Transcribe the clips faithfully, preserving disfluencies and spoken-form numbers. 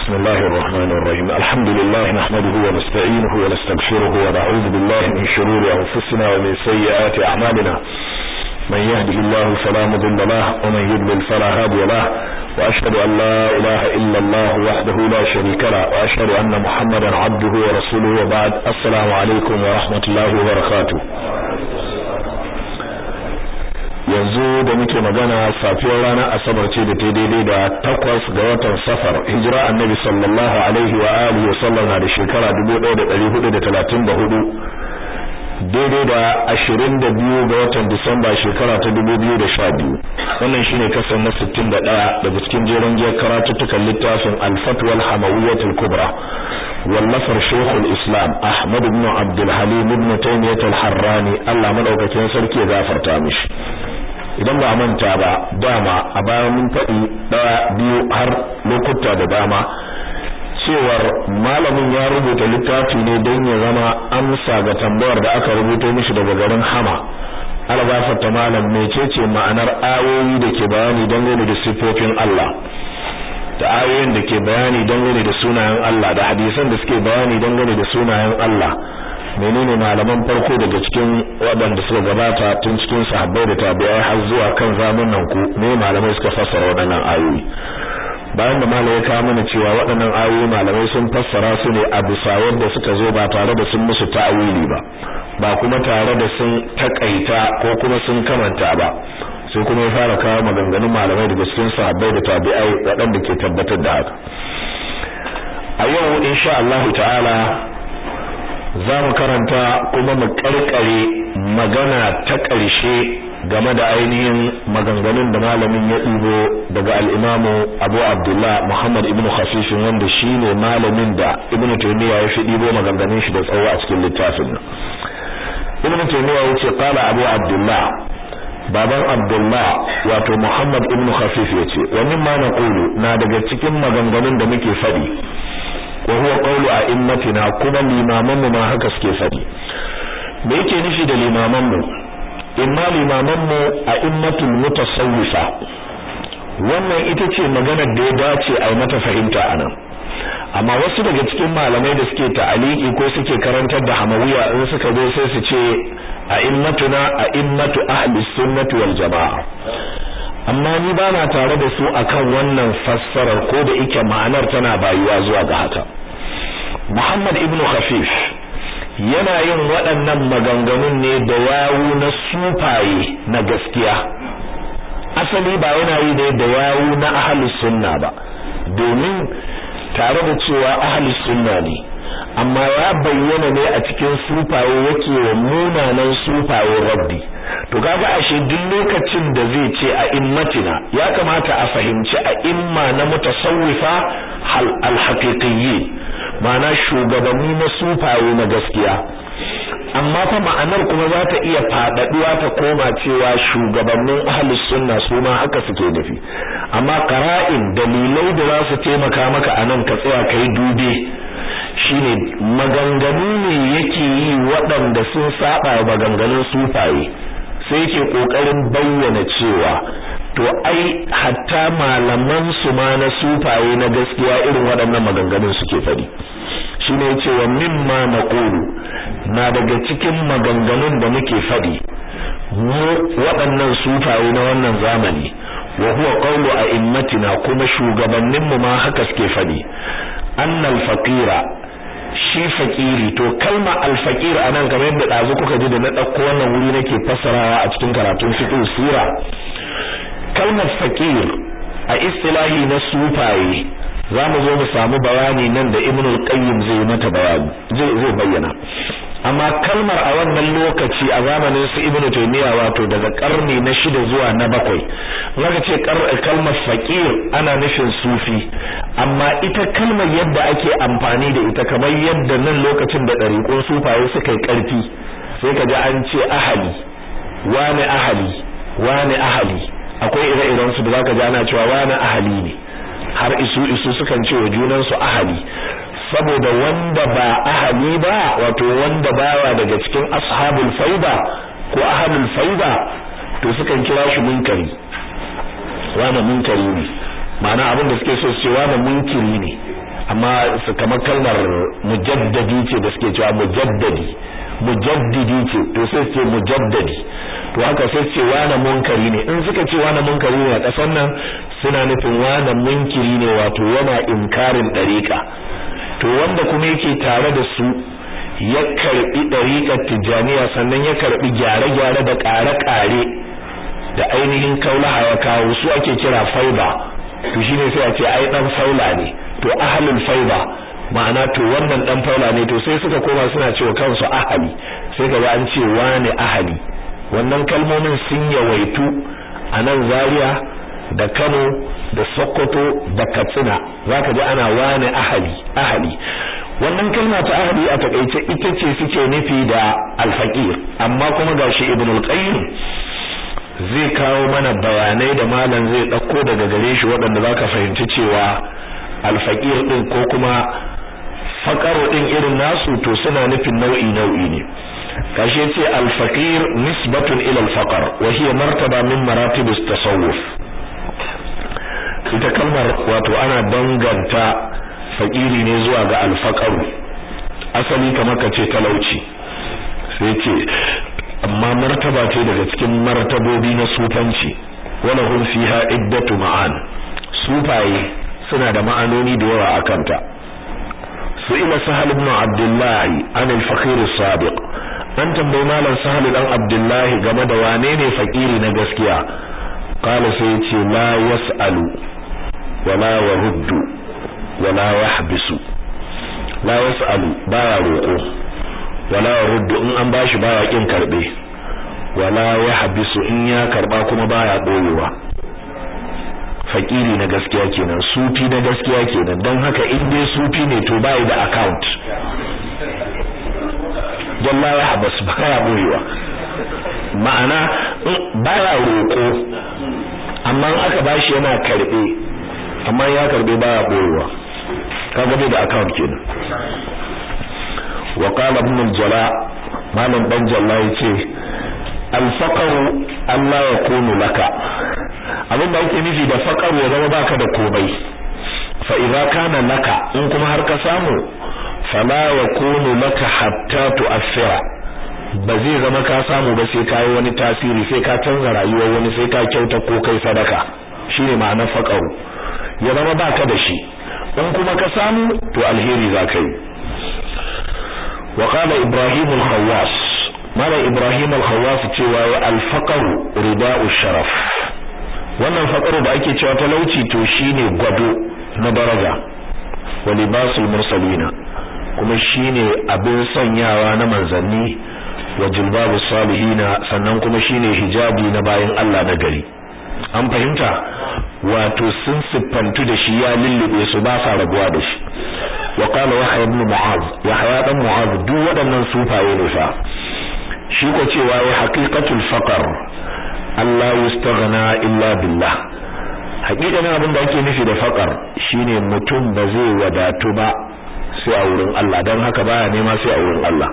بسم الله الرحمن الرحيم الحمد لله نحمده ونستعينه ونستغفره ونعوذ بالله من شرور أنفسنا ومن سيئات أعمالنا من يهده الله فلا مضل له ومن يضلل فلا هادي له وأشهد أن لا إله إلا الله وحده لا شريك له وأشهد أن محمدا عبده ورسوله وبعد السلام عليكم ورحمة الله وبركاته. yanzu da muke magana safiyar ranar asabar ce da ta daidai da takwas ga watan safar hijira annabi sallallahu alaihi wa alihi wa sallam na da shekara dubu ɗaya da ɗari hudu da talatin da hudu daidai da ashirin da biyu ga watan disamba shekara ta dubu biyu da sha biyu. Wannan shine kasan na sittin da ɗaya daga cikin jerin giyar karatuttukan littafin al-fatwa al-hamawiyyah al-kubra wallafar shaykhul islam ahmad ibn abdul halim ibn taymiyyah al-harrani Allah madaukakin sarki ya gafarta mishi. Idan ba manta ba dama a bayan mun faɗi ɗaya biyu har lokuta da dama cewar malamin ya rubuta littafi ne don ya zama amsa ga tambayar da aka rubuto mishi daga garin Hama. Algafarta malam mecece ma'anar ayoyi da ke bayani dangane da sifofin Allah da ayoyin da ke bayani dangane da sunayen Allah da hadisan da suke bayani dangane da sunayen Allah. Menene malaman farko daga cikin waɗanda suka gabata tun cikin sahabbai da tabi'ai har zuwa kan zamanin ku ne malamai suka fassara waɗannan ayoyi. Bayan da malamai ya kawo mana cewa waɗannan ayoyi malamai sun fassara su ne a bisa yadda suka zo ba tare da sun musu ta'awili ba ba kuma tare da sun takaita ko kuma sun kamanta ba sai kuma ya fara kawo maganganun malamai daga cikin sahabbai da tabi'ai waɗanda ke tabbatar da haka. A yau insha Allah ta'ala za mu karanta kuma mu karkare magana ta ƙarshe game da ainihin maganganun da malamin ya ɗibo daga al-Imam Abu Abdullah Muhammad ibn Khafif wanda shine malamin da Ibn Taymiyyah ya fi ɗibo maganganun shi da tsawo a cikin littafin nan. Ibn Taymiyyah yace qala Abu Abdullah baban Abdullah wato Muhammad ibn Khafif yace wa mimma naqulu na daga cikin maganganun da muke faɗi wa huwa qawlu a'immatina kuma limaman mu ma haka suke fadi. Me yake nufi da limaman mu? Imma limaman mu a'immatul mutasawwifa. Wannan ita ce maganar da ya dace a mata fahimta anan. Amma wasu daga cikin malamai da suke ta'aliki ko suke karantar da hamawiya in suka zo sai su ce a'immatuna a'immatu ahli sunnati wal jamaa. Amma ni ba na tare da su akan wannan fassarar ko da yake ma'anar tana bayuwa zuwa ga haka. Muhammad ibn Khafif yana yin waɗannan maganganun ne da yawu na sufaye na gaskiya. Asali ba yana yi ne da yawu na ahlus sunna ba, domin tare da cewa ahlus sunna ne amma ya bayyana ne a cikin sufaye yake wa munanan sufaye rabbi. To kaga ashe duk lokacin da zai ce a immatina ya kamata a fahimci a imma na mutasawwifa al-haqiqiyyi ma'ana shugabanni na sufaye na gaskiya. Amma fa ma'anar kuma za ta iya fadaduwa ta koma cewa shugabannin ahlus sunna su ma haka suke nufi. Amma qara'in dalilai da za su taimaka maka anan ka tsaya kai dube shine maganganu ne yake yi waɗanda sun saba maganganun sufaye sai yake kokarin bayyana cewa to ai hatta malaman su ma na sufaye na gaskiya irin waɗannan maganganun suke fadi. Shine yace wa mimma naqulu na daga cikin maganganun da muke fadi mu waɗannan sufaye na wannan zamani wa huwa qawlu a'immatina kuma shugabannin mu ma haka suke fadi annal faqira shi fakiri. To kalma al-faqir anan kamar yadda dazu kuka ji da na dauko wannan wuri nake fassarawa a cikin karatun fiqh sira. Kalmar faqir a istilahi na sufaye zamu zo mu samu bayani nan da Ibn al-Qayyim zai mata bayani zai zai bayyana. Amma kalmar a wannan lokaci a zamanin su Ibn Taymiyyah wato daga karni na shida zuwa na bakwai zaka ce kalmar faqir ana nufin sufi. Amma ita kalmar yadda ake amfani da ita kamar yadda nan lokacin da dariqun sufaye suka yi karfi sai kaji an ce ahali wani ahali wani ahali akwai ire-iren su da zaka ji ana cewa wani ahali ne har isu isu sukan ce wa junan su ahali saboda wanda ba ahali ba wato wanda bawa daga cikin ashabul faida ko ahlul faida to sukan kira shi munkari wani munkari ne ma'ana abin da suke so su ce wani munkiri ne amma su kamar kalmar mujaddadi ce da suke cewa mujaddadi mujaddidi ce to sai ce mujaddadi to haka sai ce wani munkari ne in suka ce wani munkari ne a kasan nan suna nufin wani munkiri ne wato yana inkarin dariqa to wanda kuma yake tare da su ya karbi dariqar tijaniya sannan ya karbi gyare-gyare da ƙare-ƙare da ainihin kaulaha ya kawo su ake kira faiba to shine sai a ce ai dan faula ne to ahlul faiba ma'ana to wannan dan faula ne to sai suka koma suna cewa kansu ahali sai kaga an ce wani ahali wannan kalmomin sun yawaitu a nan Zaria da Kano da Sokoto da Katsina zaka ji ana wani ahali ahali wannan kalma ta ahali a takeice ita ce suke nufi da al-faqir amma kuma gashi Ibn al-Qayyim zai kawo mana bayanai da malam zai dauko daga gare shi waɗanda zaka fahimci cewa al-faqir din ko kuma faqaru din irin nasu to suna nufin nau'i nau'i ne kashi yace al-faqir nisbatun ila al-faqr wa hiya martaba min maratib at-tasawuf ita kalmar wato ana danganta fakiri ne zuwa ga al-faqr asali kamar kace talauci sai ce amma martaba ce daga cikin martabobi na sufanci wala hum fiha iddatu ma'an sufaye suna da ma'anoni da yawa akanta su ila sahal ibn abdullah an al-faqir as-sabiq an tambayi malam sahal dan abdullah game da wane ne fakiri na gaskiya qala sai ce la yasalu wala yaruddu wala yahbisu la yasalu baya roko wala yaruddu in an bashi baya kin karbe wala yahbisu in ya karba kuma baya boyewa fakiri na gaskiya kenan sufi na gaskiya kenan don haka in dai sufi ne to bai da account jalla ya habas baya boyewa ma'ana baya roko amma aka bashi yana karbe amma ya karbe baya boyewa kaga bai da account kenan wa qala ibn al-jala malam dan jalla yace al-faqr Allah yakunu laka abin da yake nufi da faqar ya zama baka da komai fa idza kana laka in kuma har ka samu fala yakunu laka hatta tu'athira ba zai zama ka samu ba sai kai wani tasiri sai ka canza rayuwar wani sai ka kyauta ko kai sadaka shine ma'anar faqar ya zama baka da shi in kuma ka samu to alheri zaka yi wa qala ibrahim al-khawas mala ibrahim al-khawas cewa al-faqr rida'u sharaf wannan faqaru da ake cewa talauci to shine gwado na daraja wa libasul mursalina kuma shine abin sanyawa na manzanni wa jilbabus salihina sannan kuma shine hijabi na bayin Allah na gari an fahimta wato sun siffantu da shi ya lullube su ba sa rabuwa da shi wa qala yahya ibn mu'az yahya dan mu'az duk waɗannan sufaye ne fa shi ko cewa ya haqiqatul faqr Allah yastaghna illa billah hakikanin abin da ake nufi da faqar shine mutum ba zai wadatu ba sai a wurin Allah dan haka baya nema sai a wurin Allah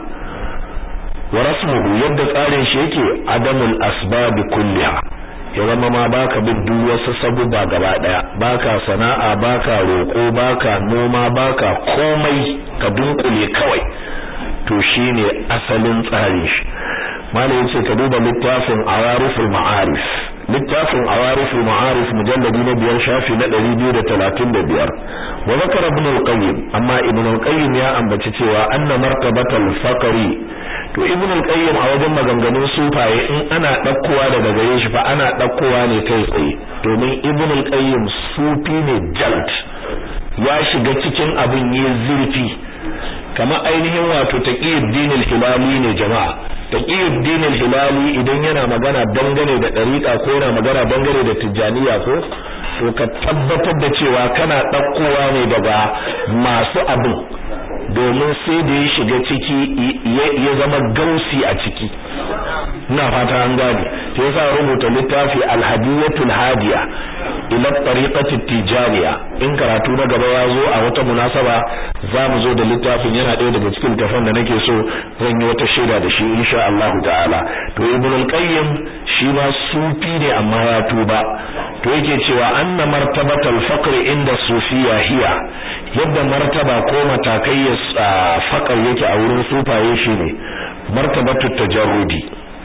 wa rasmuhu yadda tsarin shi yake adamul asbab kulliha ya zama ma baka bin duk wasu sabubba gaba daya baka sana'a baka roko baka noma baka komai ka dunkule kawai to shine asalin tsarin shi malai yace ka duba littafin awariful ma'arif littafin awariful ma'arif mujalladi na biyar shafi na ɗari biyu da talatin da biyar wa zakara ibn al-qayyim amma ibn al-qayyim ya ambaci cewa anna martabatal faqri to ibn al-qayyim a wajen maganganun sufaye in ana dakkowa daga gare shi fa ana dakkowa ne kai tsaye domin ibn al-qayyim sufi ne jalt ya shiga cikin abin yi zurfi kamar ainihin wato taqiyuddin al-hilali ne jama'a taqiyuddin al-hilali idan yana magana dangane da dariqa ko yana magana dangane da tijaniya ko to ka tabbatar da cewa kana dakkowa ne daga masu abin domin sai da ya shiga ciki ya zama gausi a ciki ina fata an gane sai yasa rubuta littafi al-hadiyatul hadiya ila tariqati tijaniya in karatu na gaba ya zo a wata munasaba zamu zo da littafin yana ɗaya daga cikin littafan da nake so zan yi wata shaida da shi insha Allah ta'ala to ibn al-qayyim shi ma sufi ne amma ya tuba to yake cewa anna martabatal faqr inda sufiya hiya yadda martaba ko matakai ya fakar yake a wurin sufaye shine martabatu tajarrudi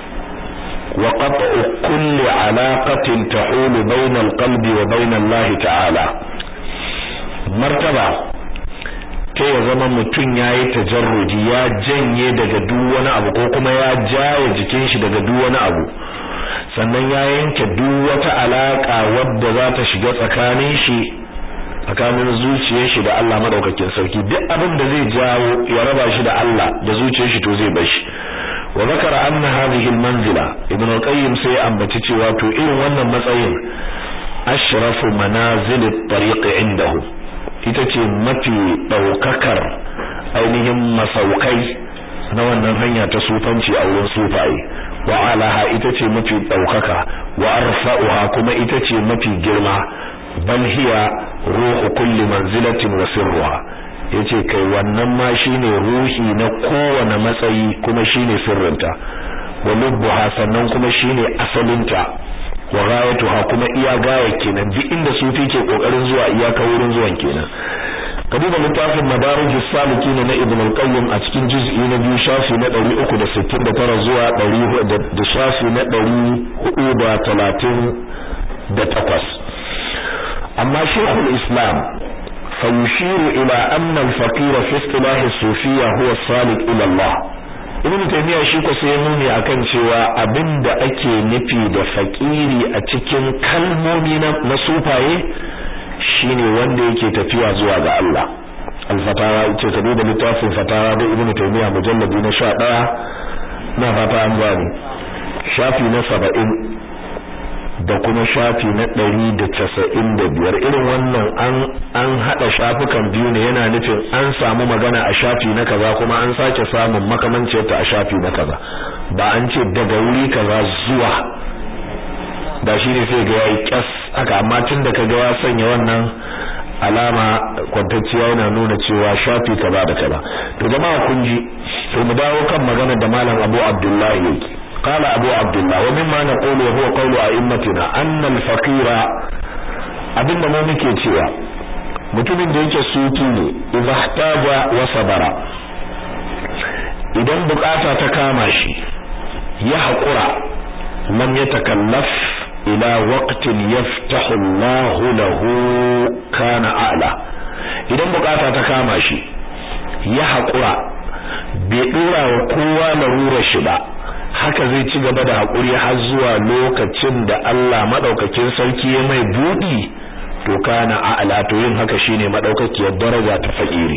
wa qat'u kulli alaqatin tahulu bayna alqalbi wa bayna Allah ta'ala martaba ta ya zama mutun yayi tajarrudi ya janye daga duk wani abu ko kuma ya jaye jikin shi daga duk wani abu sannan ya yanke duk wata alaka wadda za ta shiga tsakanin shi tsakanin zuciyar shi da Allah madaukakin sarki duk abin da zai jawo ya raba shi da Allah da zuciyar shi to zai bar shi wa zakara anna hadhihi almanzila ibn al-qayyim sai ambaci cewa to irin wannan matsayin ashrafu manazil at-tariq indahu ita ce mafi daukakar ainihin masaukai na wannan hanya ta sufanci a wurin sufaye wa alaha ita ce mafi daukaka wa arfa'uha kuma ita ce mafi girma bal hiya ruhu kulli manzilatin wa sirruha yace kai wannan ma shine ruhi na kowane matsayi kuma shine sirrinta wa lubbuha sannan kuma shine asalinta wa ghayatuha kuma iya gaya kenan duk inda sufi ke kokarin zuwa iyaka wurin zuwan kenan kadiba littafin madarijus salikin na ibn al-qayyim a cikin juz'i na biyu shafi na ɗari uku da sittin da tara zuwa ɗari da shafi na ɗari hudu da talatin da takwas amma shaykhul islam فيشير إلى أن الفقير في اصطلاح الصوفية هو الصالح إلى الله ibn taymiya shi ko sai nuni akan cewa abinda ake nufi da fakiri a cikin kalmomi na masufaye shine wanda yake tafiya zuwa ga Allah al-fatawa ce ka duba littafin fatawa da ibn taymiya mujalladi na sha ɗaya na fata an gani shafi na saba'in da kuma shafi na ɗari da casa'in da biyar irin wannan an an hada shafukan biyu ne yana nufin an samu magana a shafi na kaza kuma an sake samun makamancin ta a shafi na kaza ba an ce daga wuri kaza zuwa da shi ne sai ga yayi kyas haka amma tun da kaga ya sanya wannan alama kwantacciya yana nuna cewa shafi kaza da kaza to jama'a kun ji to mu dawo kan magana da malam Abu Abdullahi yake قال أبو عبد الله ومما نقول وهو قول أئمتنا أن الفقير abinda mu muke cewa mutumin da yake suki ne idza ihtaja wa sabara idan bukata ta kama shi ya hakura lam yatakallaf ila waqtin yaftahu Allahu lahu kana a'la idan bukata ta kama shi ya hakura bai dora wa kowa larurar shi ba haka zai ci gaba da hakuri har zuwa lokacin da Allah madaukakin sarki ya mai budi to kana a'la to yin haka shine madaukakiyar daraja ta fakiri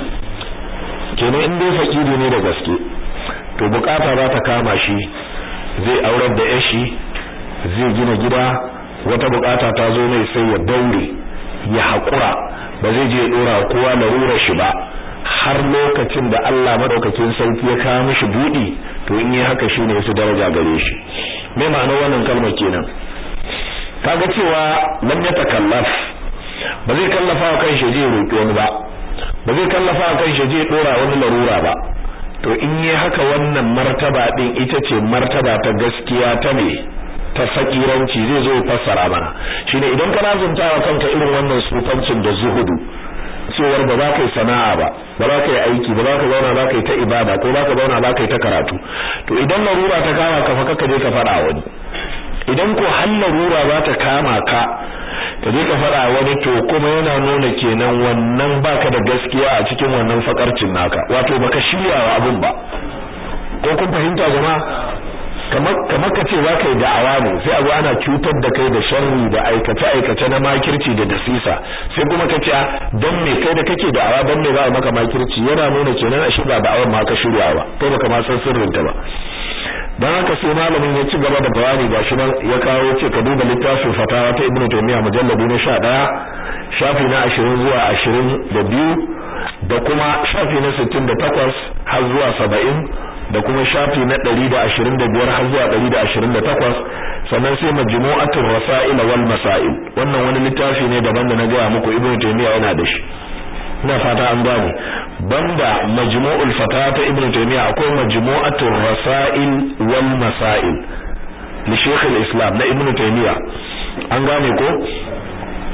kenan in dai fakiri ne da gaske to bukata za ta kama shi zai aurar da yashi zai gina gida wata bukata ta zo mai sai ya daure ya hakura ba zai je dora kowa larurar shi ba har lokacin da Allah madaukakin sarki ya kawo mishi budi to in yi haka shine wasu daraja gare shi me ma'anar wannan kalmar kenan kaga cewa lam yatakallaf ba zai kallafa wa kanshi je roƙi wani ba ba zai kallafa wa kanshi je dora wani larura ba to in yi haka wannan martaba din ita ce martaba ta gaskiya ta ne ta fakiranci zai zo fassara mana shine idan kana zuntawa kanka irin wannan sufancin da zuhudu cewar ba za ka yi sana'a ba ba za ka yi aiki ba za ka zauna za ka yi ta ibada ko za ka zauna za ka yi ta karatu to idan larura ta kama ka fa kaka je ka fara wani idan ko har larura za ta kama ka ka je ka fara wani to kuma yana nuna kenan wannan baka da gaskiya a cikin wannan fakarcin naka wato baka shirya wa abun ba ko kun fahimta jama'a kamar kamar kace zaka yi da'awa ne sai abu ana cutar da kai da sharri da aikace aikace na makirci da dasisa sai kuma kace dan me kai da kake da'awa dan me za a maka makirci yana nuna kenan a shi ba da'awar ma ka shirya ba kai baka ma san sirrin ta ba dan haka sai malamin ya ci gaba da bayani gashi nan ya kawo ce ka duba littafin fatawa ta Ibn Taymiyyah mujalladi na sha ɗaya shafi na ashirin zuwa ashirin da biyu da kuma shafi na sittin da takwas har zuwa saba'in da kuma shafi na ɗari da ashirin da biyar har zuwa ɗari da ashirin da takwas sannan sai majmu'atul rasail wal masail wannan wani littafi ne daban da na ga muku Ibn Taymiyyah yana da shi ina fata an gane banda majmu'ul fatawa ta Ibn Taymiyyah akwai majmu'atul rasail wal masail li Sheikh al-Islam na Ibn Taymiyyah an gane ko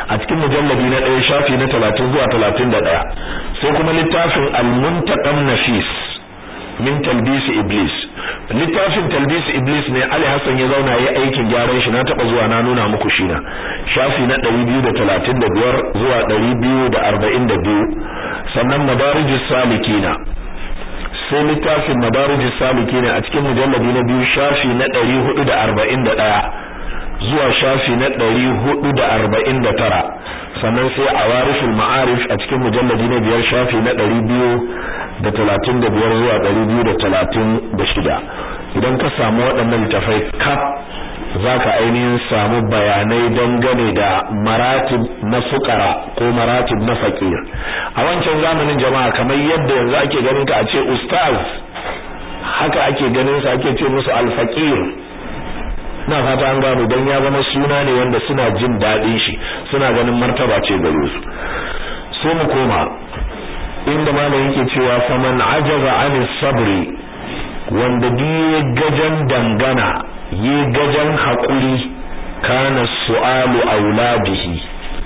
a cikin mujalladi na ɗaya shafi na talatin zuwa talatin da ɗaya. sai kuma littafin al-muntaqam nafis min talbis iblis. littafin talbis iblis ne Ali Hassan ya zauna yayin aikin gyaran shi, na taba zuwa na nuna muku shi na shafi na ɗari biyu da talatin da biyar zuwa ɗari biyu da arba'in da biyu. sannan madarijus salikina, sai littafin madarijus salikina a cikin mujalladi na biyu shafi na ɗari hudu da arba'in da ɗaya zuwa shafi na ɗari hudu da arba'in da tara. sannan sai awariful ma'arif a cikin mujalladi na biyar shafi na ɗari biyu da talatin da biyar zuwa ɗari biyu da talatin da shida. idan ka samu waɗannan littafai kaf zaka ainihin samu bayanai dangane da maratib na fuqara ko maratib na fakir. a wancan zamanin jama'a kamar yadda yanzu ake ganin ka a ce ustaz, haka ake ganin sa ake ce musu al-faqir. na fata an gano dan ya zama suna ne wanda suna jin dadin shi, suna ganin martaba ce gare su. so mu koma inda malamin yake cewa faman ajaza anis sabri, wanda biye gajan dangana yi gajan hakuri, kana su'alu auladihi,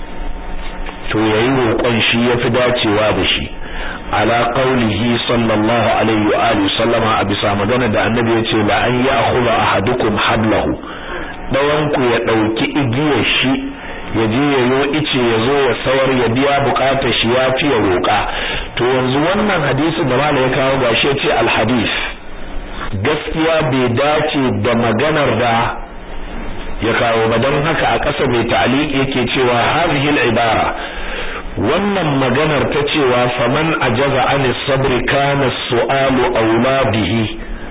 to yayi roƙon shi yafi dacewa da shi, ala qaulihi sallallahu alaihi wa alihi sallama, a bisa magana da annabi yace la an ya'khudha ahadukum hablahu, dawan ku ya dauki igiyar shi ya je yayo ice yazo ya sawar ya biya bukatar shi ya fiye roƙa. to yanzu wannan hadisin da malai ya kawo gashi yace al hadith gaskiya bai dace da maganar da ya kawo ba, don haka a ƙasa mai ta'liq yake cewa hadhihi al ibara, wannan maganar ta cewa faman ajaza anis sabri kana su'alu auladihi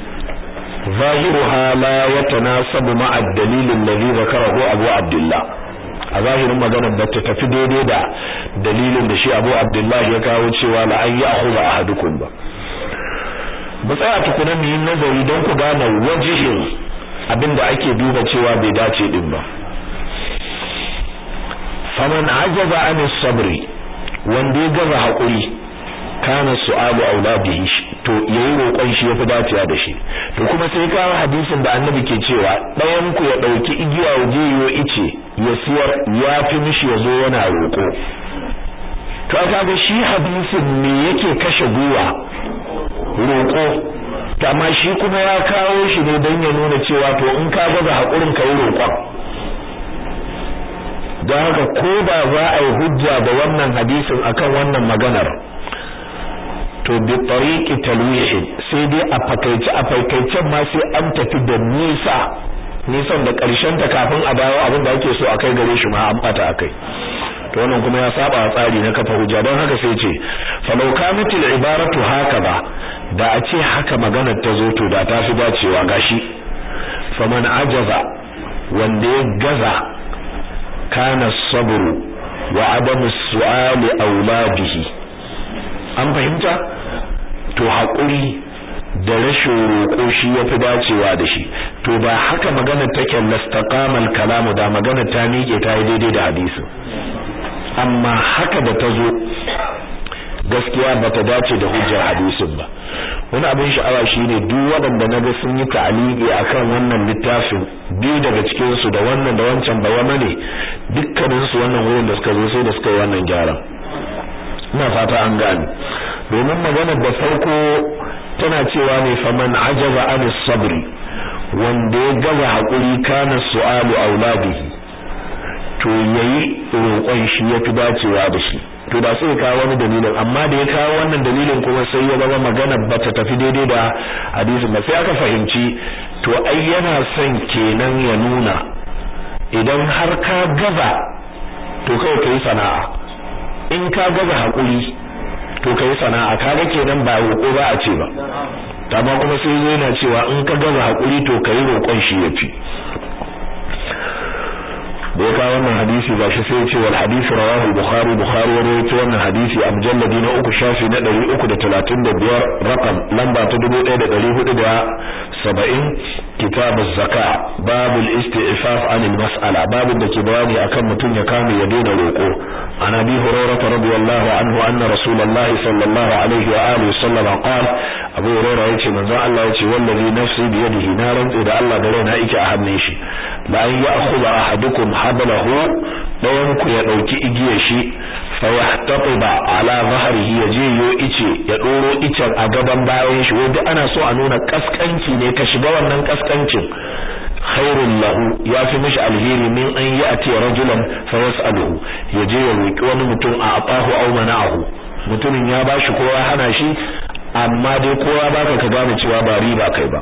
zahiruha la yatanasabu ma'a ad-dalil alladhi zakarahu Abu Abdullah. a zahirin maganar ba ta tafi daidai da dalilin da shi Abu Abdullah ya kawo cewa la an ya'khudha ahadukum ba. ba tsaya tukuna mu yi nazari don ku gane wajihin abinda ake duba cewa bai dace din ba. faman ajaza anis sabri, wanda ya gaza hakuri, kana su'alu auladihi, to yayi roƙon shi yafi dacewa da shi. to kuma sai kawo hadisin da annabi ke cewa ɗayan ku ya dauki igiya waje yo ice ya siyar yafi mishi yazo yana roƙo. to kaga shi hadisin me yake kashe guwa? roƙo. amma shi kuma ya kawo shi ne don ya nuna cewa to in ka gaza hakurin kai roƙon. don haka ko da za a yi hujja da wannan hadisin akan wannan maganar, to bi tariqi talwih, sai dai a fakaice a fakaicen ma sai an tafi da nisa nisan da karshen ta kafin a dawo abin da ake so a kai gare shi ma an bata akai. to wannan kuma ya saba tsari na kafa hujja. don haka sai ce falau kanatil ibaratu hakaza, da a ce haka maganar ta zo to da ta fi dacewa. gashi faman ajaza, wanda ya gaza, kana sabru wa adamu su'ali auladihi, an fahimta? to haƙuri da rashin roƙo shi yafi dacewa da shi. to ba haka magana take lastaqamal kalamu, da magana ta miƙe ta yi daidai da hadisin. amma haka da ta zo gaskiya bata dace da hujjar hadisin ba. wani abin sha'awa shine duk waɗanda naga sun yi ta'aliki akan wannan littafin, biyu daga cikin su da wannan da wancan bayama ne, dukkanin su wannan wurin da suka zo sai da suka yi wannan gyaran. ina fata an gane, domin maganar da farko tana cewa ne faman ajaza anis sabri, wanda ya gaza hakuri, kana su'alu auladihi, to yayi roƙon shi yafi dacewa da shi. to da sai kawo wani dalilin, amma da ya kawo wannan dalilin kuma sai ya zama magana bata tafi daidai da hadisin ba. sai aka fahimci to ai yana son kenan ya nuna idan har ka gaza to kai kai sana'a, in ka gaza hakuri to kai sana'a, kaga kenan ba roƙo ba a ce ba. amma kuma sai yana cewa in ka gaza hakuri to kai roƙon shi yafi. da ya kawo wannan hadisi ba shi sai ya ce wal hadisi rawahu al-bukhari bukhari ya rawaito wannan hadisi a mujalladi na uku shafi na ɗari uku da talatin da biyar rakam lamba ta dubu ɗaya da ɗari hudu da saba'in kitab az-zaka babul isti'faf anil mas'ala, babin da ke bayani akan mutum ya kame ya daina roƙo. an abi hurairah radiyallahu anhu anna rasulullahi sallallahu alaihi wa alihi sallam qala Abu Hurairah yace manzo Allah yace wallahi nafsi bi yadihi na rantsi da Allah da raina yake a hannun shi la an ya'khudha ahadukum hablahu dawan ku ya dauki igiyar shi fa yahtatiba ala dhahrihi yaje yo ice ya doro icen a gaban bayan shi wanda ana so a nuna kaskanci ne ka shiga wannan kaskancin khairul lahu ya fi mishi alheri min an ya'ti rajulan fa yas'aluhu yaje ya roki wani mutum a atahu aw mana'ahu mutumin ya bashi ko ya hana shi amma dai kowa baka ka gane cewa ba riba kai ba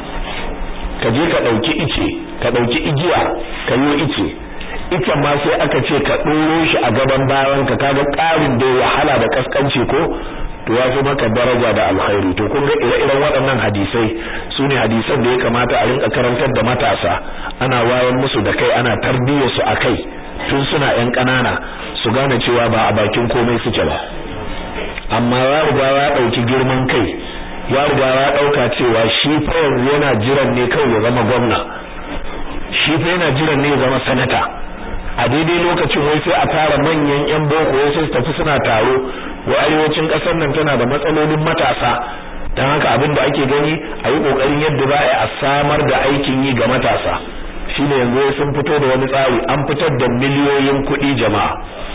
ka je ka dauki ice ka dauki igiya ka yi ice ita ma sai aka ce ka doro shi a gaban bayan ka kaga karin da wahala da kaskanci ko to ya fi maka daraja da alkhairi to kun ga ire-iren waɗannan hadisai sune hadisan da ya kamata a rinka karantar da matasa ana wayan musu da kai ana tarbiyyar su akai tun suna yan kanana su gane cewa ba a bakin komai suke ba amma ya riga ya dauki girman kai ya riga ya dauka cewa shi fa yanzu yana jiran ne kawai ya zama gwamna shi fa yana jiran ne ya zama sanata a daidai lokacin wai sai a tara manyan yan boko wai sai su tafi suna taro wa arewacin kasar nan tana da matsalolin matasa dan haka abin da ake gani a yi kokarin yadda za a samar da aikin yi ga matasa shine yanzu sun fito da wani tsari an fitar da miliyoyin kuɗi jama'a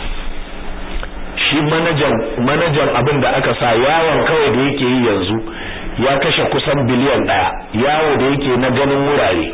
shi manajan manajan abin da aka sa yawon kawai da yake yi yanzu ya kashe kusan biliyan daya yawo da yake na ganin wurare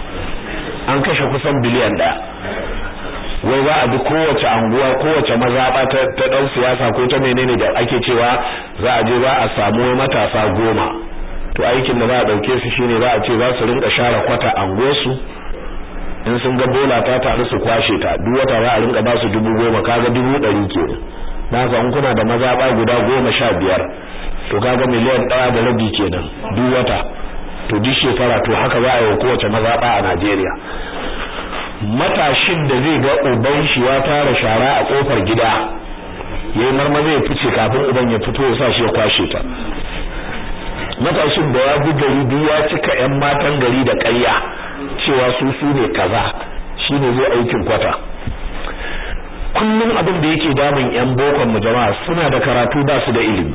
an kashe kusan biliyan daya wai za a bi kowace anguwa kowace mazaba ta ta dan siyasa ko ta menene da ake cewa za a je za a samu matasa goma to aikin da za a dauke su shine za a ce za su rinka share kwata anguwarsu in sun ga bola ta tare su kwashe ta duk wata za a rinka ba su dubu goma kaga dubu ɗari kenan naka in kuna da mazaba guda goma sha biyar to kaga miliyan ɗaya da rabi kenan duk wata to duk shekara to haka za a yi kowace mazaba a Najeriya matashin da zai ga uban shi ya tara shara a kofar gida yayin marma zai fice kafin uban ya fito ya sa shi ya kwashe ta matashin da ya bi gari duk ya cika ƴan matan gari da ƙarya cewa su su ne kaza shine zai aikin kwata kullum abin da yake damun ƴan bokon mu jama'a suna da karatu ba su da ilimi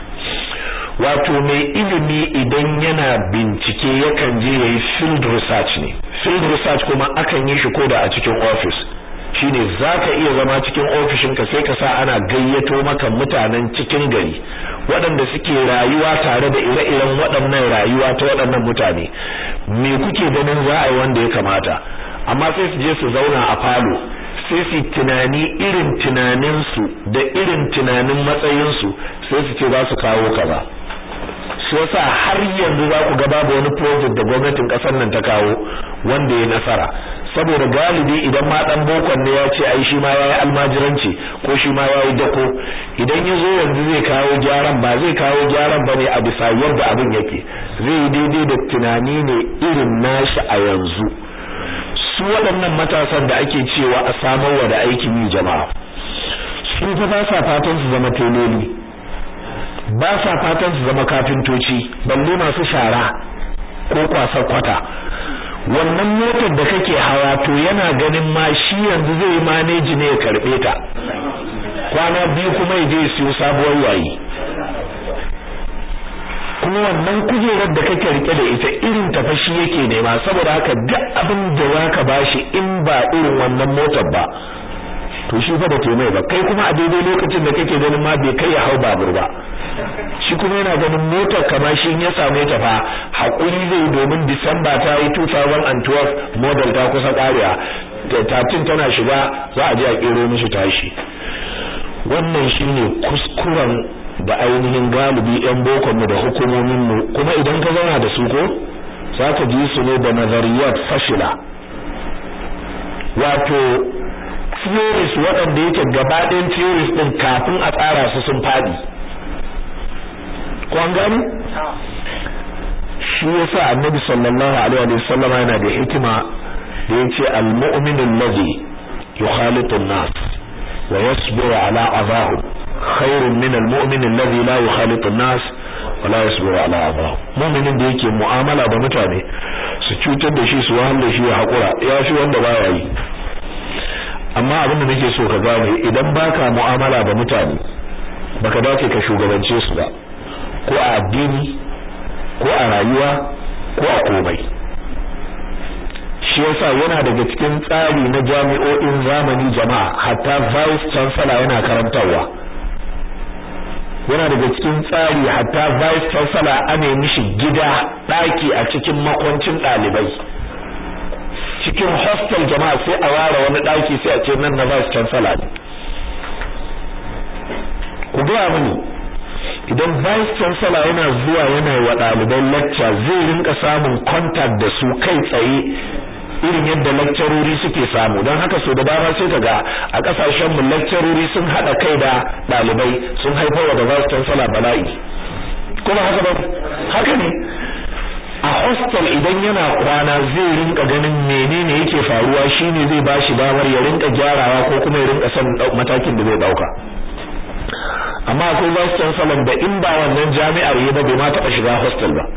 wato mai ilimi idan yana bincike yakan je yayi field research ne field research kuma akan yi shi koda a cikin office shine zaka iya zama cikin ofishin ka sai ka sa ana gayyato maka mutanen cikin gari waɗanda suke rayuwa tare da ire-iren waɗannan rayuwa ta waɗannan mutane me kuke ganin za a yi wanda ya kamata amma sai su je su zauna a falo sai su tunani irin tunaninsu da irin tunanin matsayinsu sai su ce za su kawo kaza shi yasa har yanzu za ku ga babu wani project da gwamnatin kasar nan ta kawo wanda ya nasara saboda galibi idan ma dan bokon ne ya ce ai shi ma yayi almajiranci ko shi ma yayi dako idan yazo yanzu zai kawo gyaran ba zai kawo gyaran bane a bisa yadda abin yake zai yi daidai da tunani ne irin nashi a yanzu su waɗannan matasan da ake cewa a samarwa da aikin yi jama'a su fa ba sa fatan su zama teloli ba sa fatan su zama kafintoci balle masu shara ko kwasar kwata wannan motar da kake hawa to yana ganin ma shi yanzu zai manage ne ya karbe ta kwana biyu kuma ya je siyo sabuwar yayi kuma wannan kujerar da kake rike da ita irin tafashi yake nema saboda haka duk abin da zaka bashi in ba irin wannan motar ba to shi fa da taimai ba kai kuma a daidai lokacin da kake ganin ma bai kai ya hau babur ba shi kuma yana ganin motar kamar shi ya same ta fa hakuri zai domin December ta yi two thousand twelve model ta kusa kariya da thirteen tana shiga za a je a kero mishi tashi wannan shine kuskuren da ainihin galibi ɗan bokon mu da hukumomin mu kuma idan ka zauna da su ko zaka ji su ne da nazariyat fashila wato theories waɗanda yake gabaɗayan theories ɗin kafin a tsara su sun faɗi ko an gani shi yasa annabi sallallahu alaihi wa sallam yana da hikima da yace al-mu'minu alladhi yukhalitu an-nas wa yasbiru ala adahum khairun min al-mu'min alladhi la yukhalitu an-nas wa la yasbiru ala adahum mu'minin da yake mu'amala da mutane su cutar da shi su wahala shi ya hakura ya shi wanda baya yi amma abin da nake so ka gane idan baka mu'amala da mutane baka dace ka shugabance su ba ko a addini ko a rayuwa ko a komai. Shi yasa yana daga cikin tsari na jami'o'in zamani jama'a, hatta vice chancellor yana karantarwa. Yana daga cikin tsari hatta vice chancellor ana mishi gida daki a cikin makwancin dalibai. Cikin hostel jama'a sai a ware wani daki sai a ce nan na vice chancellor ne. Ku ga mini idan vice chancellor yana zuwa yana wa dalibai lecture zai rinka samun contact da su kai tsaye irin yadda lecturori suke samu. Don haka so da dama sai kaga a kasashen mu lecturori sun hada kai da dalibai sun haifar da vice chancellor bala'i. Kuma haka ba haka ne a hostel idan yana kwana zai rinka ganin menene yake faruwa, shine zai bashi damar ya rinka gyarawa ko kuma ya rinka son matakin da zai dauka. Amma akwai vice chancellor da in ba wannan jami'ar yi ba bai ma taba shiga hostel ba.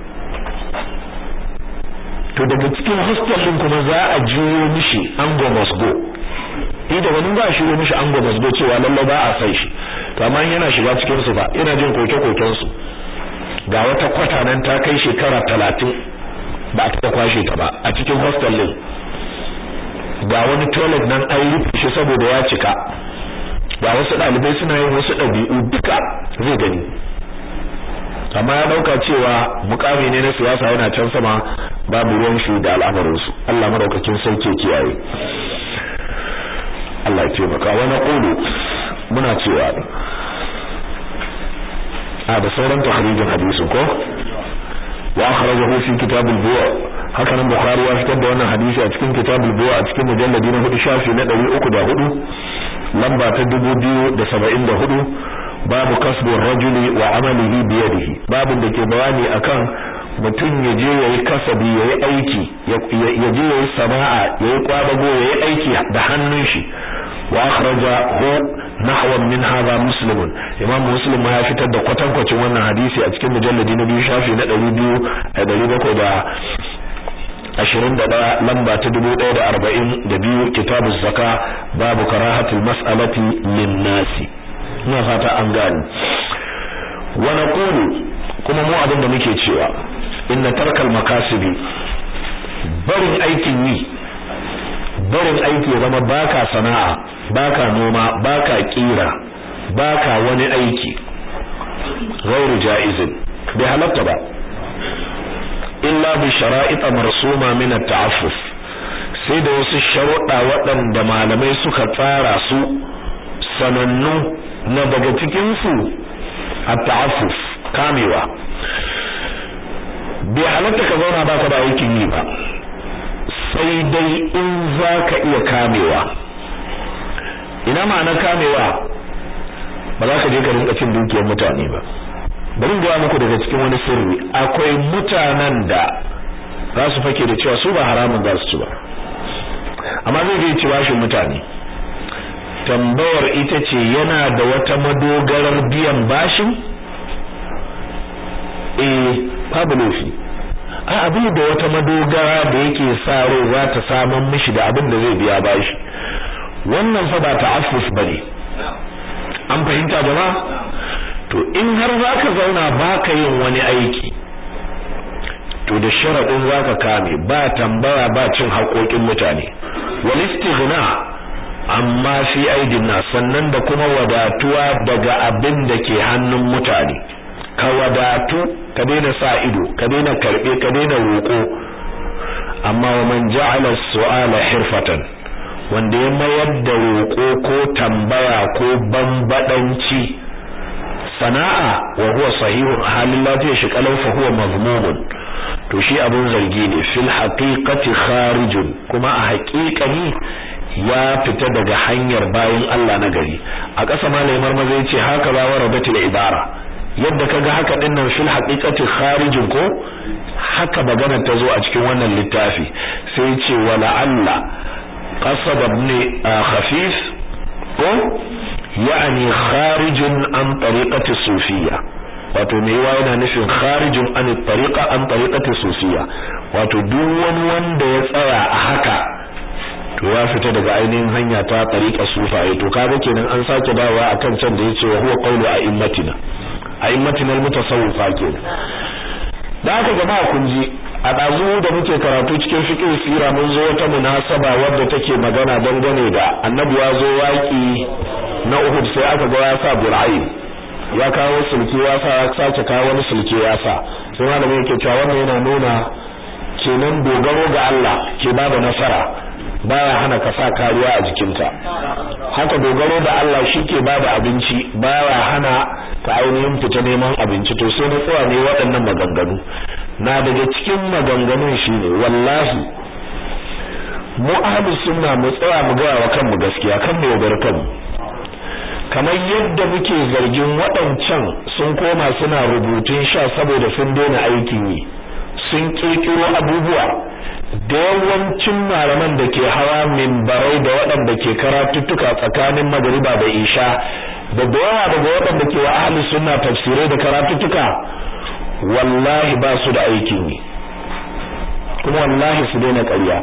To daga cikin hostel din kuma za a juyo mishi ango must go. Idan wani ba shi mishi ango must go cewa lalle ba a sai shi. To amma yana shiga cikin su ba, ina jin koke-koken su. Ga wata kwata nan ta kai shekara talatin ba ta kwashe ta ba a cikin hostel din. Ga wani toilet nan an rufe shi saboda ya cika. Ga wasu dalibai suna yin wasu dabi'u duka zai gani. Amma ya dauka cewa mukami ne na siyasa yana can sama babu ruwan shi da al'amarin su. Allah madaukakin sauke kiyaye. Allah ya taimaka. Wa naqulu muna cewa a da sauran tahrijin hadisin ko wa akhrajahu fi kitab al-bu' haka nan Bukhari ya fitar da wannan hadisi a cikin kitab al-bu' a cikin mujalladi na hudu shafi na ɗari uku da hudu lamba ta dubu biyu da saba'in da hudu babu kasbur rajuli wa amalihi bi yadihi, babin da ke bayani akan mutum ya je yayi kasabi yayi aiki ya je yayi sana'a yayi kwadago yayi aiki da hannun shi. wa akhrajahu nahwan min hadha muslim, imam muslim ma ya fitar da kwatankwacin wannan hadisi a cikin mujalladi na biyu shafi na ɗari biyu da ɗari bakwai da ashirin da ɗaya lamba ta dubu ɗaya da arba'in da biyu kitabuz zaka babu karahatul mas'alati lin nasi. ina fata an gani. wa naqulu kuma mu abin da muke cewa inna tarkal makasibi, barin aikin yi, barin aiki ya zama baka sana'a, baka noma, baka kira, baka wani aiki, ghairu jaizin, bai halatta ba illa bi shara'it marsuma min at-ta'affuf, sai da wasu sharuɗa waɗanda malamai suka tsara su sanannu, na daga cikin su at-ta'affuf, kamewa. bai halatta ka zauna baka da aikin yi ba, sai dai in zaka iya kamewa. ina ma'ana kamewa? ba za ka je ka rinka cin dukiyar mutane ba. bari ga muku daga cikin wani sirri, akwai mutanen da za su fake da cewa su ba haramun za su ci ba, amma zai je ci bashin mutane. tambayar ita ce yana da wata madogarar biyan bashin? eh babu laifi. a abin da wata madogara da yake sa rai za ta samun mishi da abin da zai biya bashi, wannan fa ba ta'affuf bane. an fahimta jama'a? to in har zaka zauna baka yin wani aiki, to da sharadin zaka kame, ba tambaya ba cin haƙoƙin mutane, wal istighna amma fi aidin nas, sannan da kuma wadatuwa daga abin da ke hannun mutane. ka wadatu, ka daina sa ido, ka daina karbe, ka daina roko. amma wa man ja'ala as-su'ala hirfatan, wanda ya mayar da roko ko tambaya ko bambadanci sana'a, wa huwa sahihun, halin lafiya shi kalau, fa huwa mazmumun, to shi abun zargi ne. fil haqiqati kharijun, kuma a haƙiƙani ya fita daga hanyar bayin Allah na gari. a ƙasa malamar maza yace haka ba waradatul ibara, yadda kaga haka din nan fil haqiqati kharijun ko haka magana ta zo a cikin wannan littafi. sai yace wala alla qasad ibn khafif ko yani kharijun an tariqati sufiyya, wato me yawa yana nufin kharijun an tariqa an tariqati sufiyya, wato duk wani wanda ya tsaya a haka to ya fita daga ainihin hanya ta tariqa sufaye. to kaga kenan an sake dawowa akan can da yace wa huwa qawlu a'immatina, a'immatin al-mutasawwifa kenan. da haka jama'a kun ji a dazu da muke karatu cikin fiqh sira mun zo wata munasaba wadda take magana dangane da annabi ya zo waki na Uhud sai aka ga ya sa bur'ain ya kawo sulki ya sa ya sace kawo wani sulki ya sa sai malamin yake cewa wannan yana nuna kenan dogaro ga Allah ke bada nasara baya hana ka sa kariya a jikinta haka dogaro da Allah shike bada abinci baya hana ka ainihin fita neman abinci to sai na tsaya ne waɗannan maganganu na daga cikin maganganun shine wallahi mu ahlus sunna mu tsaya mu ga wa kanmu gaskiya kan mu yaudar kanmu kamar yadda muke zargin waɗancan sun koma suna rubutun sha saboda sun daina aikin yi sun kirkiro abubuwa da yawancin malaman da ke hawa minbarai da waɗanda ke karatuttuka tsakanin magriba da isha da da yawa daga waɗanda ke wa ahli sunna tafsirai da karatuttuka wallahi ba su da aikin yi kuma wallahi su daina ƙarya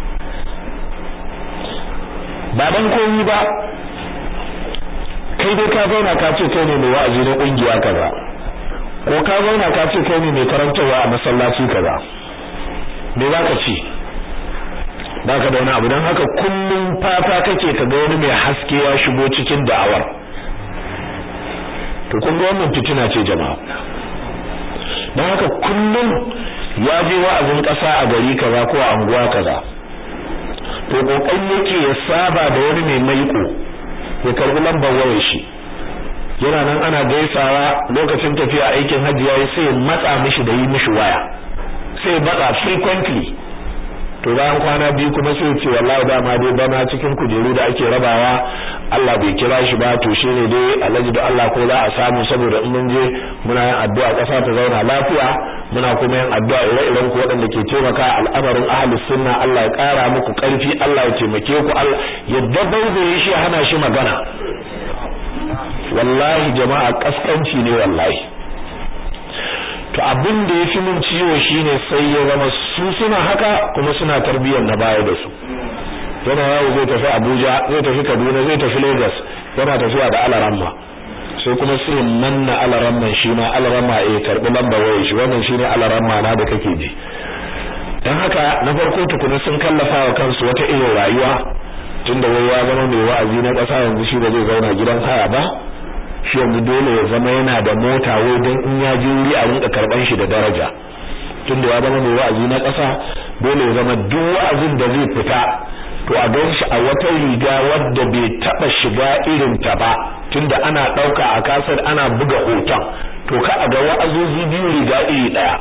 ba dan komai ba kai dai ka zauna ka ce kai ne mai wa'azi na kungiya kaza ko ka zauna ka ce kai ne mai karantawa a masallaci kaza me zaka ci baka da wani abu dan haka kullum fata kake ka ga wani mai haske ya shigo cikin da'awar to kun ga wannan fitina ce jama'a dan haka kullum ya je wa'azin kasa a gari kaza ko a anguwa kaza to kokarin yake ya saba da wani mai maiko ya karbi lambar wayar shi yana nan ana gaisawa lokacin tafiya aikin hajji yayi sai matsa mishi da yi mishi waya sai matsa frequently to bayan kwana biyu kuma sai ce wallahi da ma dai bana cikin kujeru da ake rabawa Allah bai kira shi ba to shine dai Alhaji da Allah ko za a samu saboda in mun je muna yin addu'a kasa ta zauna lafiya muna kuma yin addu'a ire-iren ku waɗanda ke taimaka al'amarin ahlus sunna Allah ya ƙara muku ƙarfi Allah ya taimake ku Allah ya dabbaye shi hana shi magana wallahi jama'a kaskanci ne wallahi to abin da yafi mun ciwo shine sai ya zama su suna haka kuma suna tarbiyyar na baya da su yana yawo zai tafi Abuja zai tafi Kaduna zai tafi Lagos yana tafiya da alaramma sai kuma sai manna alaramman shi ma alaramma eh karbi lamba wayar shi wannan shine alaramma na da kake ji dan haka na farko tukuna sun kallafa wa kansu wata irin rayuwa tunda wai ya zama mai wa'azi na kasa yanzu shi ba zai zauna gidan haya ba shi yanzu dole ya zama yana da mota wai dan in ya je wuri a rinka karban shi da daraja tunda ya zama mai wa'azi na kasa dole ya zama duk wa'azin da zai fita to a gan shi a wata riga wadda bai taba shiga irin ta ba tunda ana dauka a kasar ana buga hoton to ka a ga wa'azozi biyu riga iri daya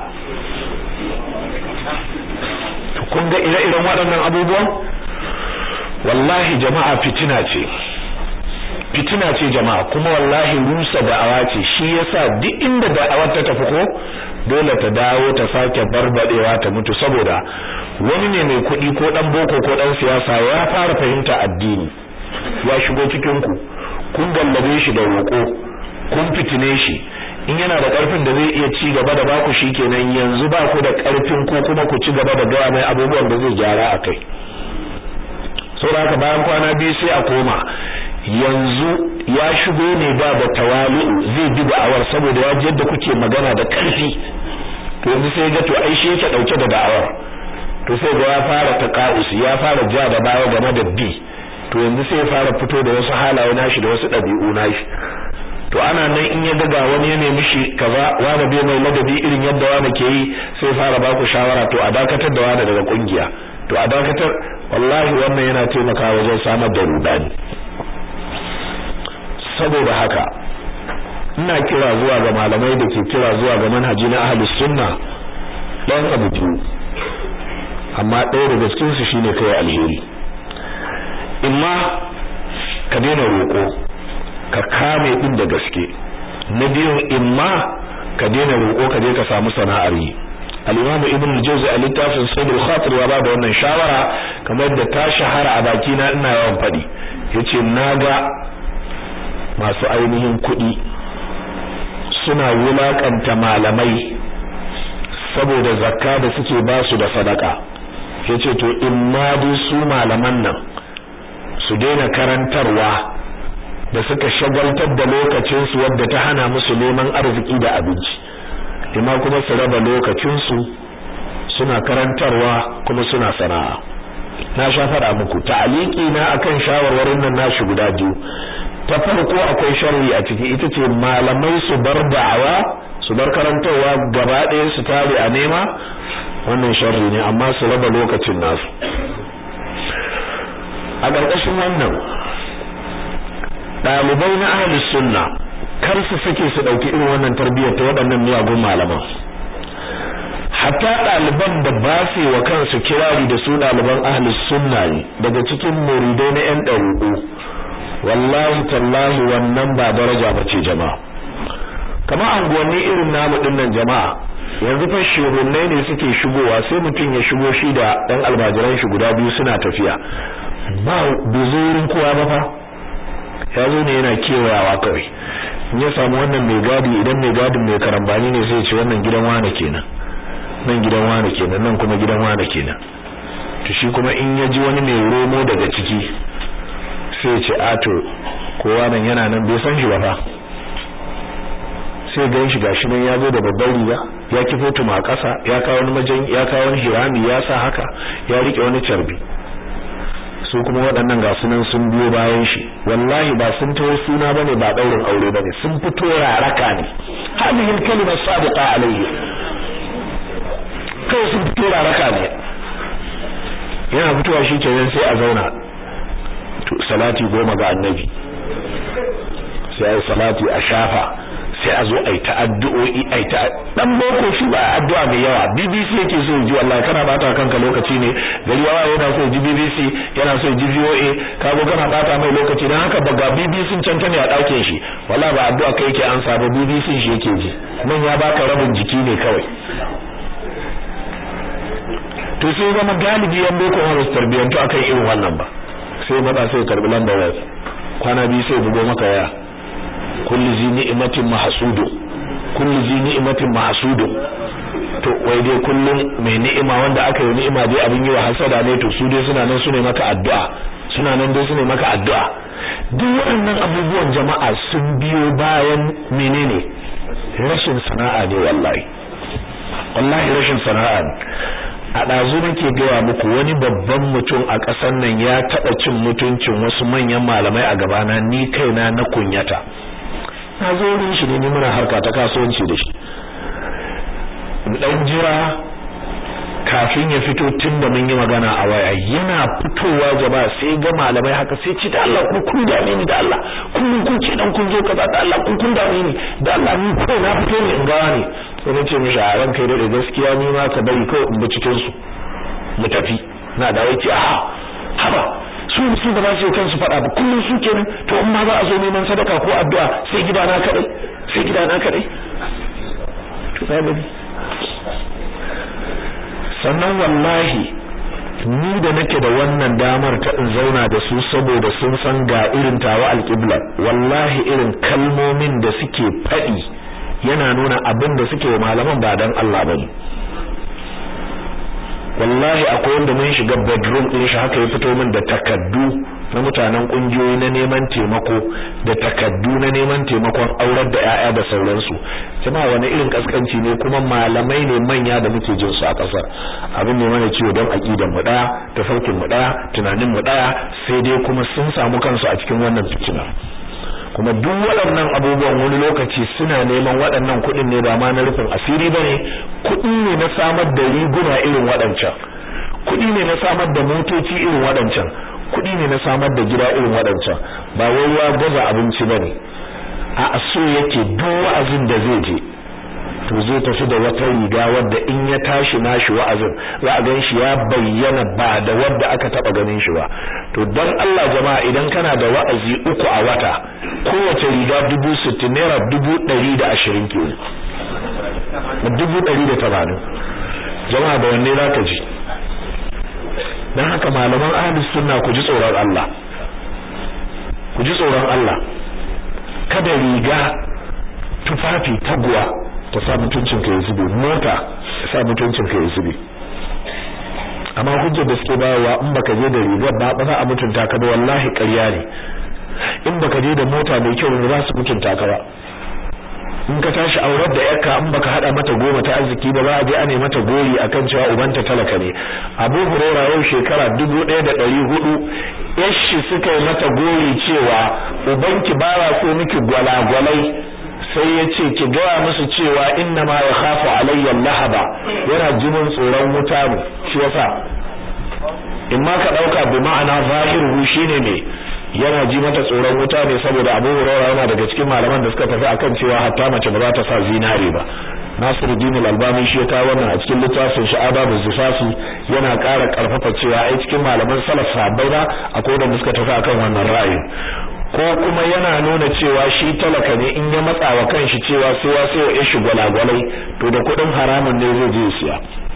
to kun ga ire-iren waɗannan abubuwan wallahi jama'a fitina ce fitina ce jama'a kuma wallahi rusa da'awa ce shi yasa duk inda da'awar ta tafi ko dole ta dawo ta sake barbadewa ta mutu saboda wani ne mai kuɗi ko dan boko ko dan siyasa ya fara fahimta addini ya shigo cikin ku kun gallabe shi da roko kun fitine shi in yana da karfin da zai iya ci gaba da baku shikenan yanzu ba ku da karfin ko kuma ku ci gaba da gawa mai abubuwan da zai gyara akai saboda haka bayan kwana biyu sai a koma yanzu ya shigo ne da da tawali'u zai bi da'awar saboda ya yadda kuke magana da karfi to yanzu sai ga to ai shi yake dauke da da'awar to sai ga ya fara taqa'us ya fara ja da baya game da bi to yanzu sai ya fara fito da wasu halaye nashi da wasu dabi'u nashi to ana nan in ya daga wani ya nemi shi kaza wani bai mai ladabi irin yadda wani ke yi sai fara ba ku shawara to a dakatar da wani daga kungiya to a dakatar wallahi wannan yana taimakawa wajen samar da rudani saboda haka ina kira zuwa ga malamai da ke kira zuwa ga manhaji na ahlus sunna dan abu biyu amma ɗaya daga cikin su shine kai alheri imma ka daina roko ka kame din da gaske na biyun imma ka daina roko ka je ka samu sana'ar yi al-Imam Ibn al-Jawzi a littafin Sayd al-Khatir ya bada wannan shawara kamar da ta shahara a baki na ina yawan fadi yace naga masu ainihin kuɗi suna wulakanta malamai saboda zakka da suke ba su da sadaka yace to in ma dai su malaman nan su daina karantarwa da suka shagaltar da lokacin su wanda ta hana musu neman arziki da abinci amma kuma su raba lokacin su suna karantarwa kuma suna sana'a. na sha fara muku ta'aliki na akan shawarwarin nan nashi guda biyu. ta farko akwai sharri a ciki, ita ce malamai su bar da'awa su bar karantarwa gaba ɗaya su tare a nema, wannan sharri ne, amma su raba lokacin nasu. a ƙarƙashin wannan ɗalibai na ahlus sunna kar su sake su ɗauki irin wannan tarbiyyar ta waɗannan miyagun malaman. hatta ɗaliban da ba su wa kansu kirari da su ɗaliban ahlus sunna ne daga cikin muridai na ƴan ɗariƙu, wallahi tallahi wannan ba daraja bace jama'a. kamar anguwanni irin namu dinnan jama'a, yanzu fa shugunnai ne suke shigowa, sai mutum ya shigo shi da ɗan almajiran shi guda biyu suna tafiya, ba buzurin kowa ba fa, ya zo ne yana kewayawa kawai. in ya samu wannan mai gadi, idan mai gadin mai karambani ne sai ya ce wannan gidan wane kenan, nan gidan wane kenan, nan kuma gidan wane kenan. to shi kuma in ya ji wani mai romo daga ciki sai ya ce ato kowa nan yana nan bai san shi ba fa, sai gan shi gashi nan ya zo da babbar riga, ya kifo tuma a ƙasa, ya kawo wani majan, ya kawo wani hirami ya sa haka, ya rike wani carbi. su kuma waɗannan ga sunan sun biyo bayan shi, wallahi ba sun tawo suna bane, ba daurin aure bane, sun fito raraka ne. hadhihi al-kalima sadiqa alayhi, kai sun fito raraka ne. yana fitowa shi kenan sai a zauna to salati goma ga annabi, sai ai salati a shafa, sai a zo ai ta addu'o'i ai ta dan boko shi ba addu'a mai yawa. B B C yake so ji, wallahi kana bata kanka lokaci ne, gari yawa yana so ji B B C, yana so ji V O A, kago kana bata mai lokaci, dan haka ba ga B B C can tane a dakin shi, wallahi ba addu'a kai yake ansa ba, B B C shi yake ji, nan ya baka rabin jiki ne kawai. to sai zama galibi yan boko ba su tarbiyantu akan irin wannan ba, sai mada sai karbi lambar waya, kwana biyu sai bugo maka waya, kullu zi ni'matin mahsudu, kullu zi ni'matin mahsudu. to wai dai kullum mai ni'ima wanda aka yi ni'ima dai abin yi wa hasada ne, to su dai suna nan su ne maka addu'a, suna nan dai su ne maka addu'a. duk waɗannan abubuwan jama'a sun biyo bayan menene? rashin sana'a ne wallahi, wallahi rashin sana'a ne. a ɗazu nake gaya muku wani babban mutum a ƙasar nan ya taɓa cin mutuncin wasu manyan malamai a gabana, ni kaina na kunyata. na zo wurin shi ne, ni muna harka ta kasuwanci da shi, dan jira kafin ya fito tun da mun yi magana a waya. yana fitowa jama'a sai ga malamai haka, sai ci da Allah ku kun dame ni, da Allah kun kun ce dan kun zo kaza, da Allah kun kun dame ni, da Allah ni ko na fito ne in gawa ne. sai nace mishi a ran kai da gaskiya ni ma ka bari kawai in bi cikin su mu tafi. na da wace a haba su su da ba su kansu fada ba, kullun su kenan. to in ma za a zo neman sadaka ko addu'a sai gidana kadai, sai gidana kadai. to sai sannan wallahi ni da nake da wannan damar ta in zauna da su saboda sun san ga irin tawa alqibla, wallahi irin kalmomin da suke fadi yana nuna abin da suke wa malaman ba dan Allah bane. wallahi akwai wanda mun shiga bedroom din shi haka ya fito min da takaddu na mutanen kungiyoyi na neman taimako, da takaddu na neman taimakon aurar da ƴaƴa da sauransu. jama'a wani irin kaskanci ne, kuma malamai ne manya da muke jin su a kasar. abin ne mana ciwo don aqidan mu daya, tafarkin mu daya, tunanin mu daya, sai dai kuma sun samu kansu a cikin wannan fitina. kuma duk waɗannan abubuwan wani lokaci suna neman waɗannan kuɗin ne ba ma na rufin asiri bane, kuɗi ne na samar da riguna irin waɗancan, kuɗi ne na samar da motoci irin waɗancan, kuɗi ne na samar da gida irin waɗancan. ba wai ya gaza abinci bane, a so yake duk wa'azin da zai je to zai tafi da wata riga wadda in ya tashi nashi wa'azin za a gan shi ya bayyana ba da wadda aka taba ganin shi ba. to dan Allah jama'a, idan kana da wa'azi uku a wata, kowace riga dubu sittin, naira dubu ɗari da ashirin ke, dubu ɗari da tamanin. jama'a da wanne za ka ji? dan haka malaman ahlus sunna ku ji tsoron Allah, ku ji tsoron Allah. kada riga tufafi taguwa ta sa mutuncin ka ya zube, mota ta sa mutuncin ka ya zube. amma hujjar da suke bayarwa in baka je da rigar ba ba za a mutunta ka ba, wallahi ƙarya ne. in baka je da mota mai kyau ba za su mutunta ka ba in ka tashi aurar da yakka in baka hada mata goma ta arziki ba za a je a ne mata gori akan cewa ubanta talaka ne Abu Hurairah yau shekara dubu ɗaya da ɗari hudu yashi suka yi mata gori cewa ubanki baya so miki gwalagwalai sai ya ce ki gaya musu cewa inna ma yakhafu alayya lahaba yana jinin tsoron wuta ne shi yasa in ma ka dauka bi ma'ana zahiru shine ne yana ji mata tsoron wuta ne saboda Abu Hurairah yana daga cikin malaman da suka tafi akan cewa hatta mace ba za ta sa zinare ba Nasiruddin Al-Albani shi ya kawo wannan a cikin littafin shi Adabu Zifafi yana ƙara karfafa cewa ai cikin malaman salaf sahabbai ba akwai da suka tafi akan wannan ra'ayi ko kuma yana nuna cewa shi talaka ne in ya matsa wa kanshi cewa sai ya sai ya shi gwalagwalai to da kudin haramun ne zai je siya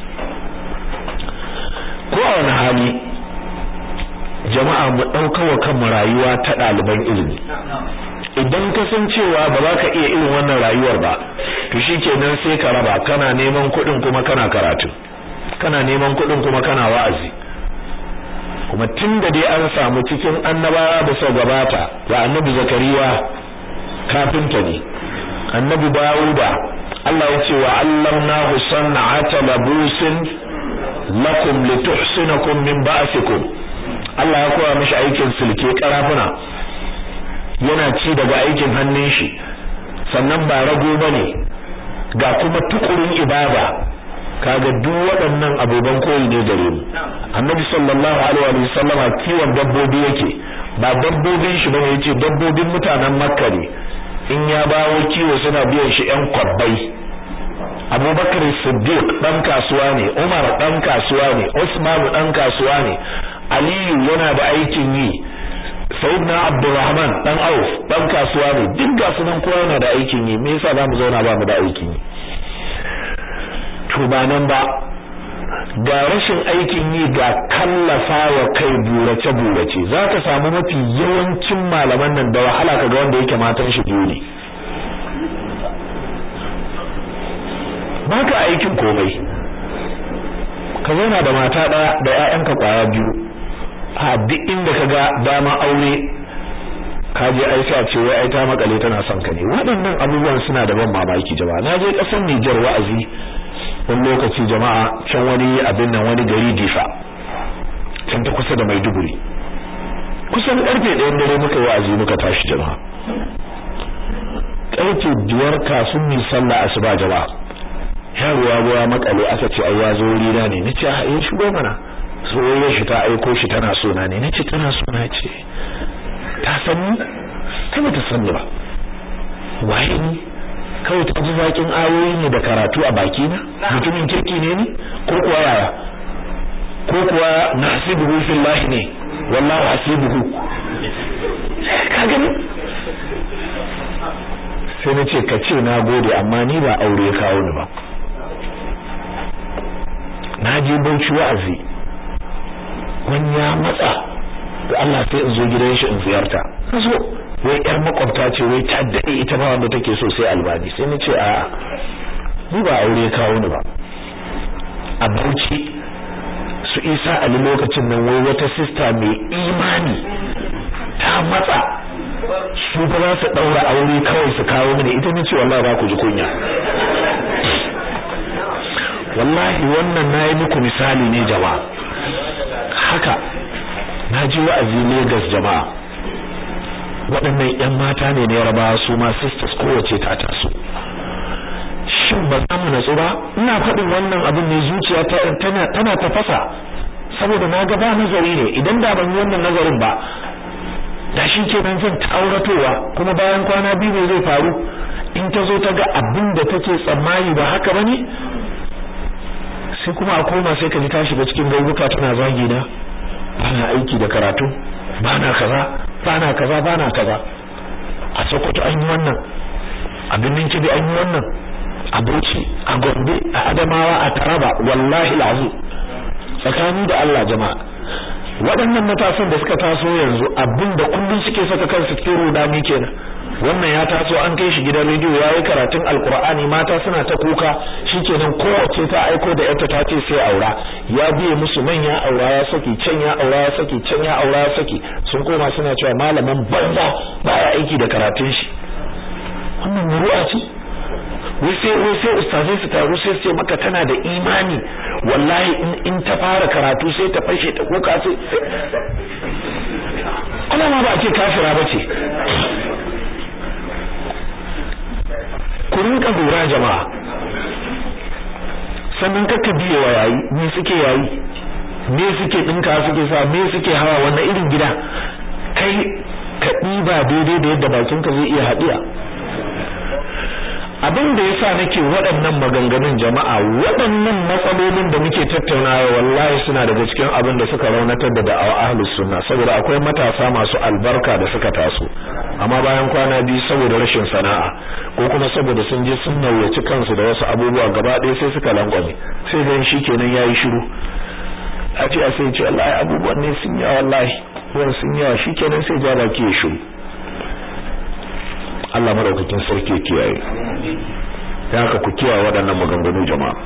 ko a wani hali jama'a mu dauka wa kanmu rayuwa ta daliban ilimi idan ka san cewa ba za ka iya irin wannan rayuwar ba to shikenan sai ka raba kana neman kudin kuma kana karatu kana neman kudin kuma kana wa'azi kuma tunda dai an samu cikin annabawa da suka gabata ga annabi Zakariya kafinta ne annabi Dawuda Allah ya ce wa allamnahu san'ata labusin lakum lituhsinakum min ba'sikum Allah ya koya mishi aikin silke karafuna yana ci daga aikin hannun shi sannan ba rago bane ga kuma tukurin ibada kaga duk waɗannan abuban koyi ne gare mu annabi sallallahu alaihi wa sallama kiwon dabbobi yake ba dabbobin shi bane yace dabbobin mutanen makka ne in ya bawo kiwo suna biyan shi ƴan kwabbai Abubakar Siddiq dan kasuwa ne Umar dan kasuwa ne Usman dan kasuwa ne Aliyu yana da aikin yi Sayyidina Abdurrahman dan Auf dan kasuwa ne duk ga sunan kowa yana da aikin yi me yasa zamu zauna ba mu da aikin yi to ba nan ba ga rashin aikin yi ga kallafa wa kai burace burace zaka samu mafi yawancin malaman nan da wahala kaga wanda yake matan shi biyu ne baka aikin komai ka zauna da mata daya da ƴaƴanka kwaya biyu a duk inda kaga dama aure kaje Aisha ce wai ai ta makale tana son ka ne waɗannan abubuwan suna da ban mamaki jama'a naje kasar Niger wa'azi wani lokaci jama'a can wani abin nan wani gari Difa can ta kusa da Maiduguri kusan karfe ɗaya dare muka wa'azi muka tashi jama'a karfe biyar kafin mu sallah asuba jama'a yaro ya goya makale aka ce ai ya zo rina ne nace a yi shigo mana soyayya shi ta aiko shi tana so na ne nace tana so na ce ta san ni kuma ta san ni ba waye ni kawai ta ji zakin ayoyi ne da karatu a baki na mutumin kirki ne ni ko kuwa yaya ko kuwa nasibuhu fillahi ne wallahi hasibuhu ka gani sai nace ka ce na gode amma ni ba aure kawo ni ba na je Bauchi wa'azi wani ya matsa da Allah sai in zo gidan shi in ziyarta kaso wai yar makwabta ce wai ta dade ita ba wanda take so sai albani sai ni ce a ni ba aure kawo ni ba a Bauchi su Isa Ali lokacin nan wai wata sister mai imani ta matsa su ba za su daura aure kawai su kawo mini ita ne ce wallahi ba ku ji kunya wallahi wannan nayi muku misali ne jama'a haka naji wa'azi Lagos jama'a waɗannan ƴan mata ne na Yarbawa su ma sisters kowace ta taso shin ba za mu natsu ba ina faɗin wannan abin ne zuciya ta tana tana tafasa saboda na ga ba nazari ne idan da ban yi wannan nazarin ba da shi ke nan zan tauratowa kuma bayan kwana biyu ne zai faru in ta zo ta ga abin da take tsammani ba haka bane sai kuma a koma sai ka ji ta shiga cikin gauruka tana zagi na bana aiki da karatu bana kaza bana kaza bana kaza a Sokoto an yi wannan a Birnin Kebbi an yi wannan a Bauchi a Gombe a Adamawa a Taraba wallahi alazim tsakani da Allah jama'a waɗannan matasan da suka taso yanzu abinda kullun suke saka kansu cikin rudani kenan wannan ya taso an kai shi gidan rediyo yayi karatun alqur'ani mata suna ta kuka shikenan kowace ta aiko da yarta ta ce sai aura ya biye musu nan ya aura ya saki can ya aura ya saki can ya aura ya saki sun koma suna cewa malamin banza baya aiki da karatun shi wannan muru'a ce wai sai wai sai ustazai su taru sai su ce maka tana da imani wallahi in in ta fara karatu sai ta fashe ta kuka sai Allah ma ba ce kafira bace ku rinka lura jama'a sannan kakka biye wa yayi me suke yayi me suke dinka suke sa me suke hawa wannan irin gida kai ka diba daidai da yadda bakinka zai iya hadiya abin da yasa nake waɗannan maganganun jama'a waɗannan matsalolin da muke tattaunawa wallahi suna daga cikin abin da suka raunatar da da'awa ahlus sunna saboda akwai matasa masu albarka da suka taso amma bayan kwana biyu saboda rashin sana'a ko kuma saboda sun je sun nauyaci kansu da wasu abubuwa gaba ɗaya sai suka lankwame sai dan shikenan yayi shiru a ce a sai ce wallahi abubuwan ne sun yawa wallahi wani sun yawa shikenan sai ja baki ya shiru Allah maraukakin sarki ya kiyaye da haka ku kiyaye waɗannan maganganu jama'a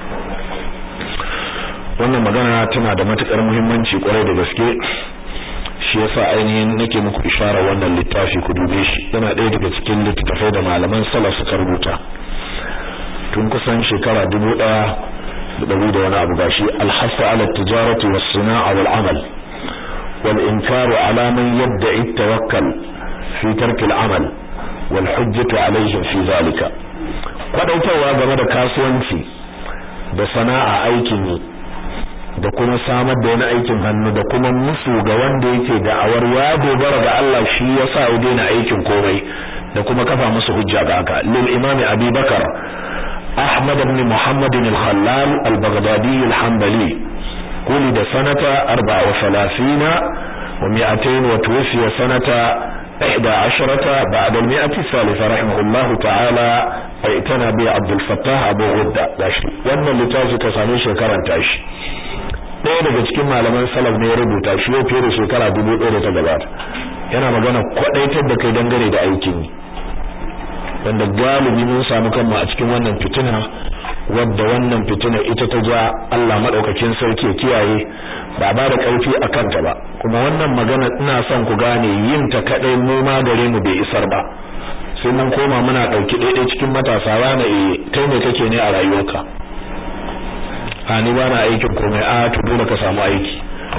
wannan magana tana da matukar muhimmanci kwarai da gaske shi yasa ainihin nake muku isharar wannan littafi ku dube shi yana ɗaya daga cikin littattafai da malaman salaf suka rubuta tun kusan shekara dubu ɗaya da ɗari da wani abu gashi al-hasu ala tijarati was-sana'a wal-amal wal-inkaru ala man yadda'i at-tawakkal fi tarki al-amal wal hujjatu alaihim fi zalika kwadautarwa game da kasuwanci da sana'a aikin yi da kuma samar da wani aikin hannu da kuma musu ga wanda yake da'awar ya dogara ga Allah shi yasa ya daina aikin komai da kuma kafa musu hujja ga haka lil imami Abi Bakar Ahmad ibn Muhammad al-Khallal al-Baghdadi al-Hanbali ولد سنة أربعة وثلاثين ومئتين وتوفي سنة إحدى عشرة بعد المئة الثالثة رحمه الله تعالى اعتنى به عبد الفتاح أبو غدة داشي وانا اللي تاجي كساني شكرا تاشي ɗaya daga cikin malaman salaf ne ya rubuta shi yau fiye da shekara dubu ɗaya da ta gabata yana magana kwaɗaitar da kai dangane da aikin yi wanda galibi mun samu kanmu a cikin wannan fitina wadda wannan fitina ita ta ja Allah madaukakin sarki ya kiyaye ba ba da ƙarfi a kanta ba kuma wannan magana ina son ku gane yin ta kadai mu ma gare mu bai isar ba sai mun koma muna dauki daidai cikin matasa rana eh kai ne kake ne a rayuwarka a ni ba na aikin komai a to dole ka samu aiki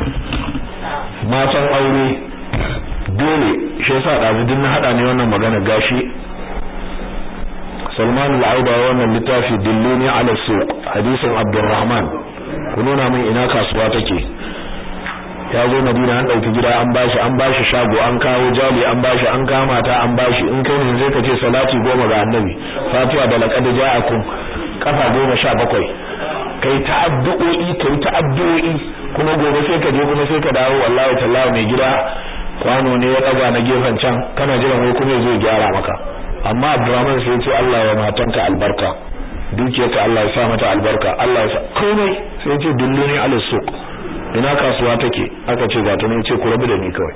matan aure dole shi yasa dazudin na hada ne wannan magana gashi Salman al-Auda wannan littafi dilluni ala suq hadisin Abdurrahman ku nuna min ina kasuwa take ya zo Madina an dauki gida an bashi an bashi shago an kawo jali an bashi an kama ta an bashi in kai ne zai kace salati goma ga annabi fatiha da laqad ja'akum kafa goma sha bakwai kai ta'addu'i kai ta'addu'i kuma gobe sai ka je kuma sai ka dawo wallahi tallahi mai gida kwano ne ya daga na gefen can kana jiran wai kuma zai gyara maka amma Abdurrahman sai ya ce Allah ya matanka albarka dukiyarka Allah ya sa mata albarka Allah ya sa komai sai ya ce dulluni ala suq ina kasuwa take aka ce ga ta ne ce ku rabu da ni kawai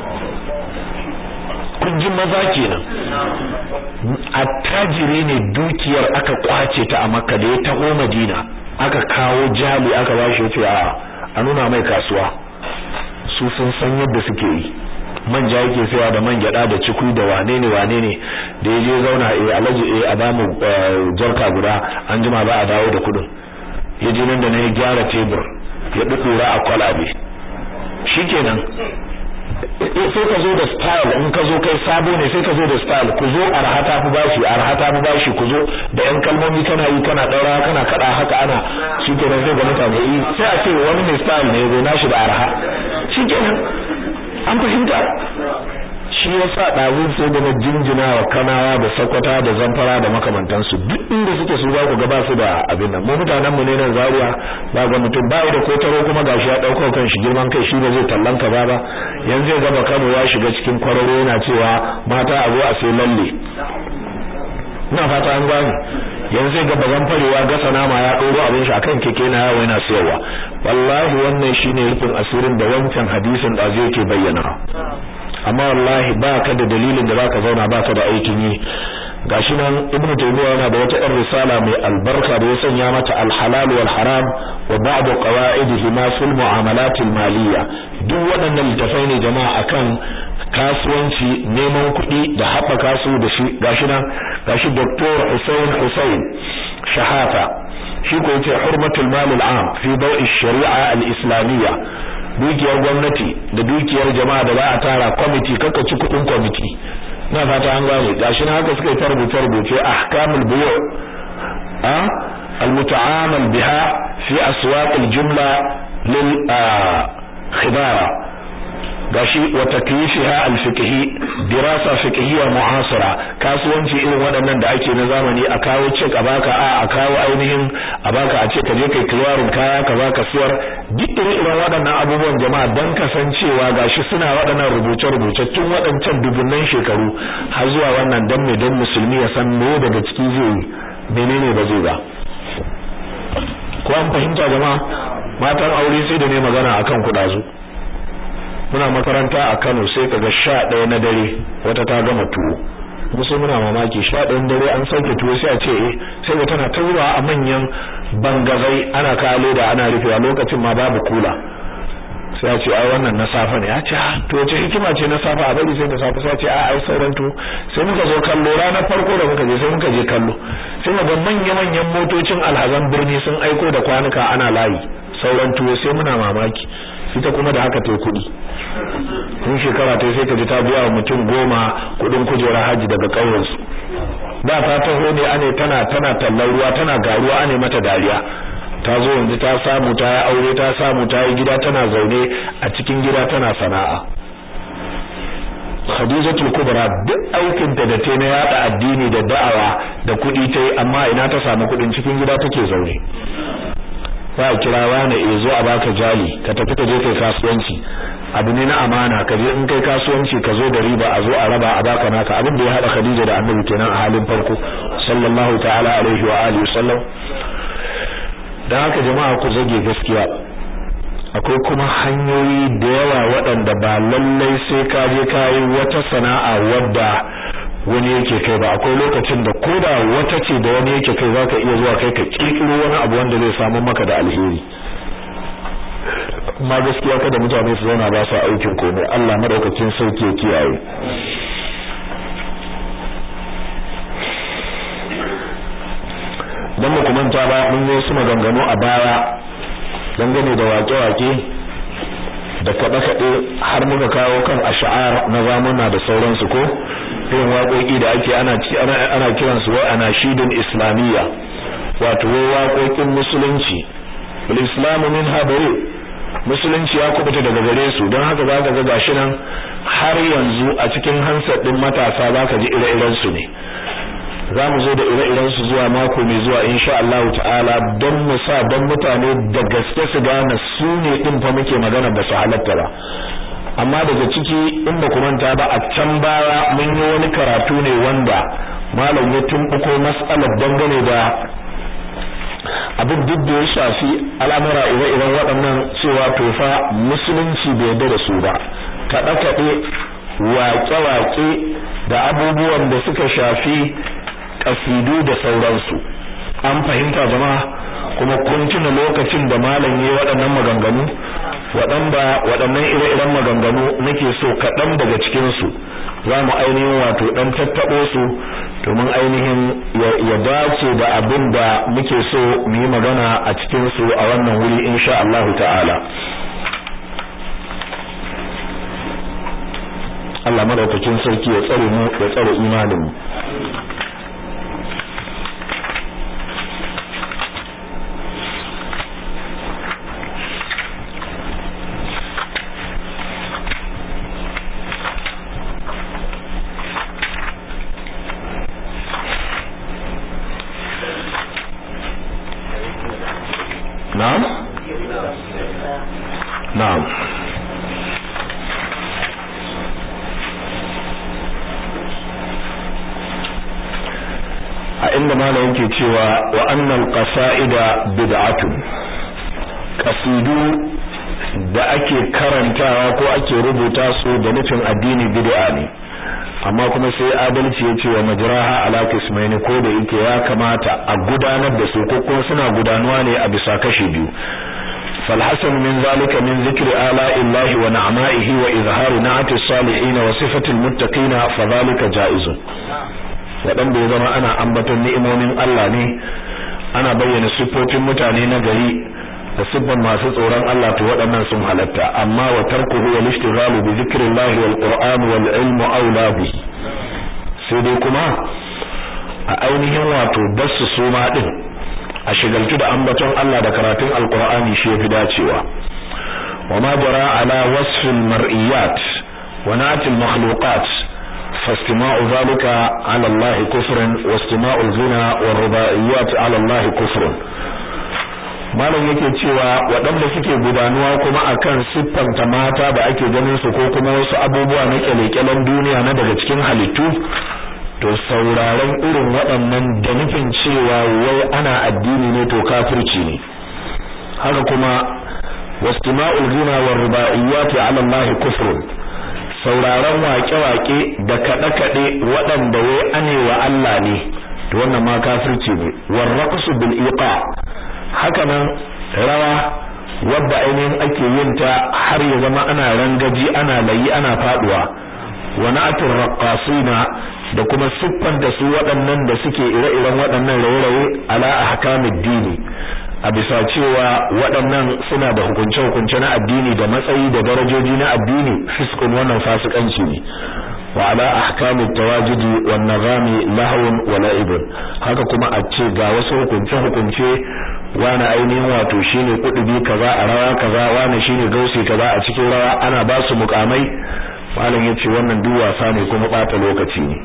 kun ji maza kenan attajiri ne dukiyar aka kwace ta a Makka da ya taho Madina aka kawo jali aka bashi yace a a nuna mai kasuwa su sun san yadda suke yi manja yake sayawa da man gyada da cikui da wane ne wane ne da yaje zauna eh alaji eh a bamu jarka guda an jima ba a dawo da kudin yaje nan da ne ya gyara tebur ya dukura a kwalabe shikenan sai ka zo da style in ka zo kai sabo ne sai ka zo da style ku zo arhata ku bashi arhata ku bashi ku zo da yan kalmomi kana yi kana daura kana kada haka ana shikenan sai ga mutane yi sai a ce wani ne style ne zo nashi da arha shikenan an fahimta shi yasa dazun sai da na jinjina wa kanawa da sakwata da zamfara da makamantansu duk inda suke su za ku ga ba su da abin nan mu mutanen mu ne nan Zaria ba ga mutum ba da kotaro kuma gashi ya dauko kan shi girman kai shi ba zai tallanka ba ba yanzu ya gaba Kano ya shiga cikin kwararo yana cewa mata a zo a sai lalle ina fata an gane yanzu ya gaba zan farewa gasa nama ya doro abin shi akan keke na yawo yana sayarwa wallahi wannan shine rufin asirin da wancan hadisin da zai yake bayyana amma wallahi baka da dalilin da zaka zauna baka da aikin yi. gashi nan ibnu taymiya yana da wata ɗan risala mai albarka da ya sanya mata al-halal wal haram wa ba'd qawa'idihi ma fil mu'amalat al-maliyya. duk waɗannan littafai ne jama'a akan kasuwanci, neman kuɗi da haɓaka su da shi. gashi nan gashi Doctor Hussein Hussein Shahafa shi ko yace hurmatul mal al-am fi dawi sharia al-islamiyya. dukiyar gwamnati da dukiyar jama'a da za a tara committee kaka ci kuɗin committee. na fata an gane gashi na haka suka yi tarbuce rubuce ahkamul buyu a almuta'amal biha fi aswaq aljumla lil khibara gashi wa takyifiha alfiqhi dirasa fiqhiyya mu'asira. kasuwanci irin waɗannan da ake na zamani a kawo cek a baka a a kawo ainihin a baka a ce ka je kai clearing kaya ka baka siyar. duk irin waɗannan abubuwan jama'a dan kasancewa gashi suna waɗannan rubuce-rubuce tun waɗancan dubunnan shekaru har zuwa wannan dan me dan musulmi ya san me daga ciki zai menene ba zai ba. ko an fahimta jama'a? matan aure sai da ne magana akan kudazu. muna makaranta a Kano sai kaga sha ɗaya na dare wata ta gama tuwo. musu muna mamaki sha ɗaya dare an sauke tuwo sai a ce eh sai ga tana taura a manyan bangazai ana kawo da ana rufewa lokacin ma babu kula. sai a ce ai wannan na safa ne. a ce to wace hikima ce na safa a bari sai da safa sai a ce a ai sauran tuwo. sai muka zo kallo ranar farko da muka je sai muka je kallo sai muga manya manyan motocin alhazan birni sun aiko da kwanuka ana layi sauran tuwo. sai muna mamaki ita kuma da haka ta kuɗi. tun shekara ta sai ka ji ta biya wa mutum goma kuɗin kujerar haji daga ƙauyensu. da ta taho ne ane tana tana tallar ruwa tana garuwa ane mata dariya. ta zo yanzu ta samu ta yi aure ta samu ta yi gida tana zaune a cikin gida tana sana'a. Khadijatul Kubra duk aikin ta da ta na yada addini da da'awa da kuɗi ta yi amma ina ta samu kuɗin cikin gida take zaune. za a kira wani e zo a baka jali ka tafi ka je kai kasuwanci. abu ne na amana ka je in kai kasuwanci ka zo da riba a zo a raba a baka naka. abin da ya hada Khadija da Annabi kenan a halin farko sallallahu ta'ala alaihi wa alihi wasallam. dan haka jama'a ku zage gaskiya. akwai kuma hanyoyi da yawa waɗanda ba lallai sai ka je kai wata sana'a wadda wani yake kai ba. akwai lokacin da koda wata ce da wani yake kai zaka iya zuwa kai ka kirkiro wani abu wanda zai samu maka da alheri. kuma gaskiya kada mutane su zauna ba su aikin komai. Allah madaukakin sauki ya kiyaye. dan mu kuma ta ba mun yi su maganganu a baya dangane da wake-wake da kaɗe-kaɗe har muka kawo kan ash'ar na zamuna da sauransu ko irin waƙoƙi da ake ana ana, ana kiransu wa anashidun islamiyya wato waƙoƙin musulunci. al-islamu min habari musulunci ya kubuta daga gare su. don haka zaka ga gashi nan har yanzu a cikin hansar din matasa zaka ji ire-iren su ne. zamu zo da ire-iren su zuwa mako mai zuwa insha Allah ta'ala don mu sa don mutane da gaske su gane su ne din fa muke magana ba su halatta ba. amma daga ciki in ba ku manta ba a can baya mun yi wani karatu ne wanda malam ya tumbuko mas'alar dangane da abin duk da ya shafi al'amura ire-iren waɗannan cewa tofa musulunci bai yarda da su ba. kaɗe-kaɗe, waƙe-waƙe da abubuwan da suka shafi kasidu da sauransu. an fahimta jama'a? kuma kun tuna lokacin da malam yayi waɗannan maganganu waɗanda waɗannan ire-iren maganganu nake so kaɗan daga cikin su zamu ainihin wato dan tattabo su domin ainihin ya dace da abin da muke so mu yi magana a cikin su a wannan wuri insha Allah ta'ala. Allah madaukakin sarki ya tsare mu ya tsare imanin mu. Na'am? Na'am. a inda malam yake cewa wa annal qasaida bid'atun qasidu da ake karantawa ko ake rubuta su da nufin addini bid'a ne amma kuma sai adalci ya ce wa majraha ala qismaini ko da yake ya kamata a gudanar da su ko kuma suna gudanuwa ne a bisa kashi biyu فالحسن من ذلك من ذكر آلاء الله ونعمائه وإظهار نعت الصالحين وصفة المتقين فذلك جائز waɗanda ya zama ana ambaton ni'imomin Allah ne ana bayyana siffofin mutane na gari da siffan masu tsoron Allah to waɗannan sun halatta amma wa tarkuhu wal ishtighalu bi dhikrillahi wal qur'an wal ilmu aula bi sai dai kuma a ainihin wato basu suma din a shigaltu da ambaton Allah da karatun alqur'ani shi yafi dacewa wama jara ala wasfil mar'iyat wa natil makhluqat فاستماع ذلك على الله كفر واستماع الغنى والرباعيات على الله كفر malam yake cewa waɗanda suke gudanuwa kuma akan siffanta mata da ake ganin su ko kuma wasu abubuwa na kyalekyalen duniya na daga cikin halittu to sauraron irin waɗannan da nufin cewa wai ana addini ne to kafirci ne haka kuma wastima'ul ghina war rubaiyati 'ala Allah kufrun sauraron waƙe-waƙe da kaɗe-kaɗe waɗanda wai ane wa Allah ne to wannan ma kafirci ne warraqsu bil iqa haka nan rawa wadda ainihin ake yin ta har ya zama ana rangaji ana layi ana faduwa wa na'atur raqqasina da kuma siffan da su waɗannan da suke ire-iren waɗannan raye-raye ala ahkamid dini a bisa cewa waɗannan suna da hukunce-hukunce na addini da matsayi da darajoji na addini fiskun wannan fasikanci ne wa ala ahkamit tawajidi wan nazami lahwun wa la'ibun haka kuma a ce ga wasu hukunce-hukunce wani ainihin wato shine kudubi kaza a rawa kaza wani shine gausi kaza a cikin rawa ana ba su mukamai malam yace wannan duk wasa ne kuma bata lokaci ne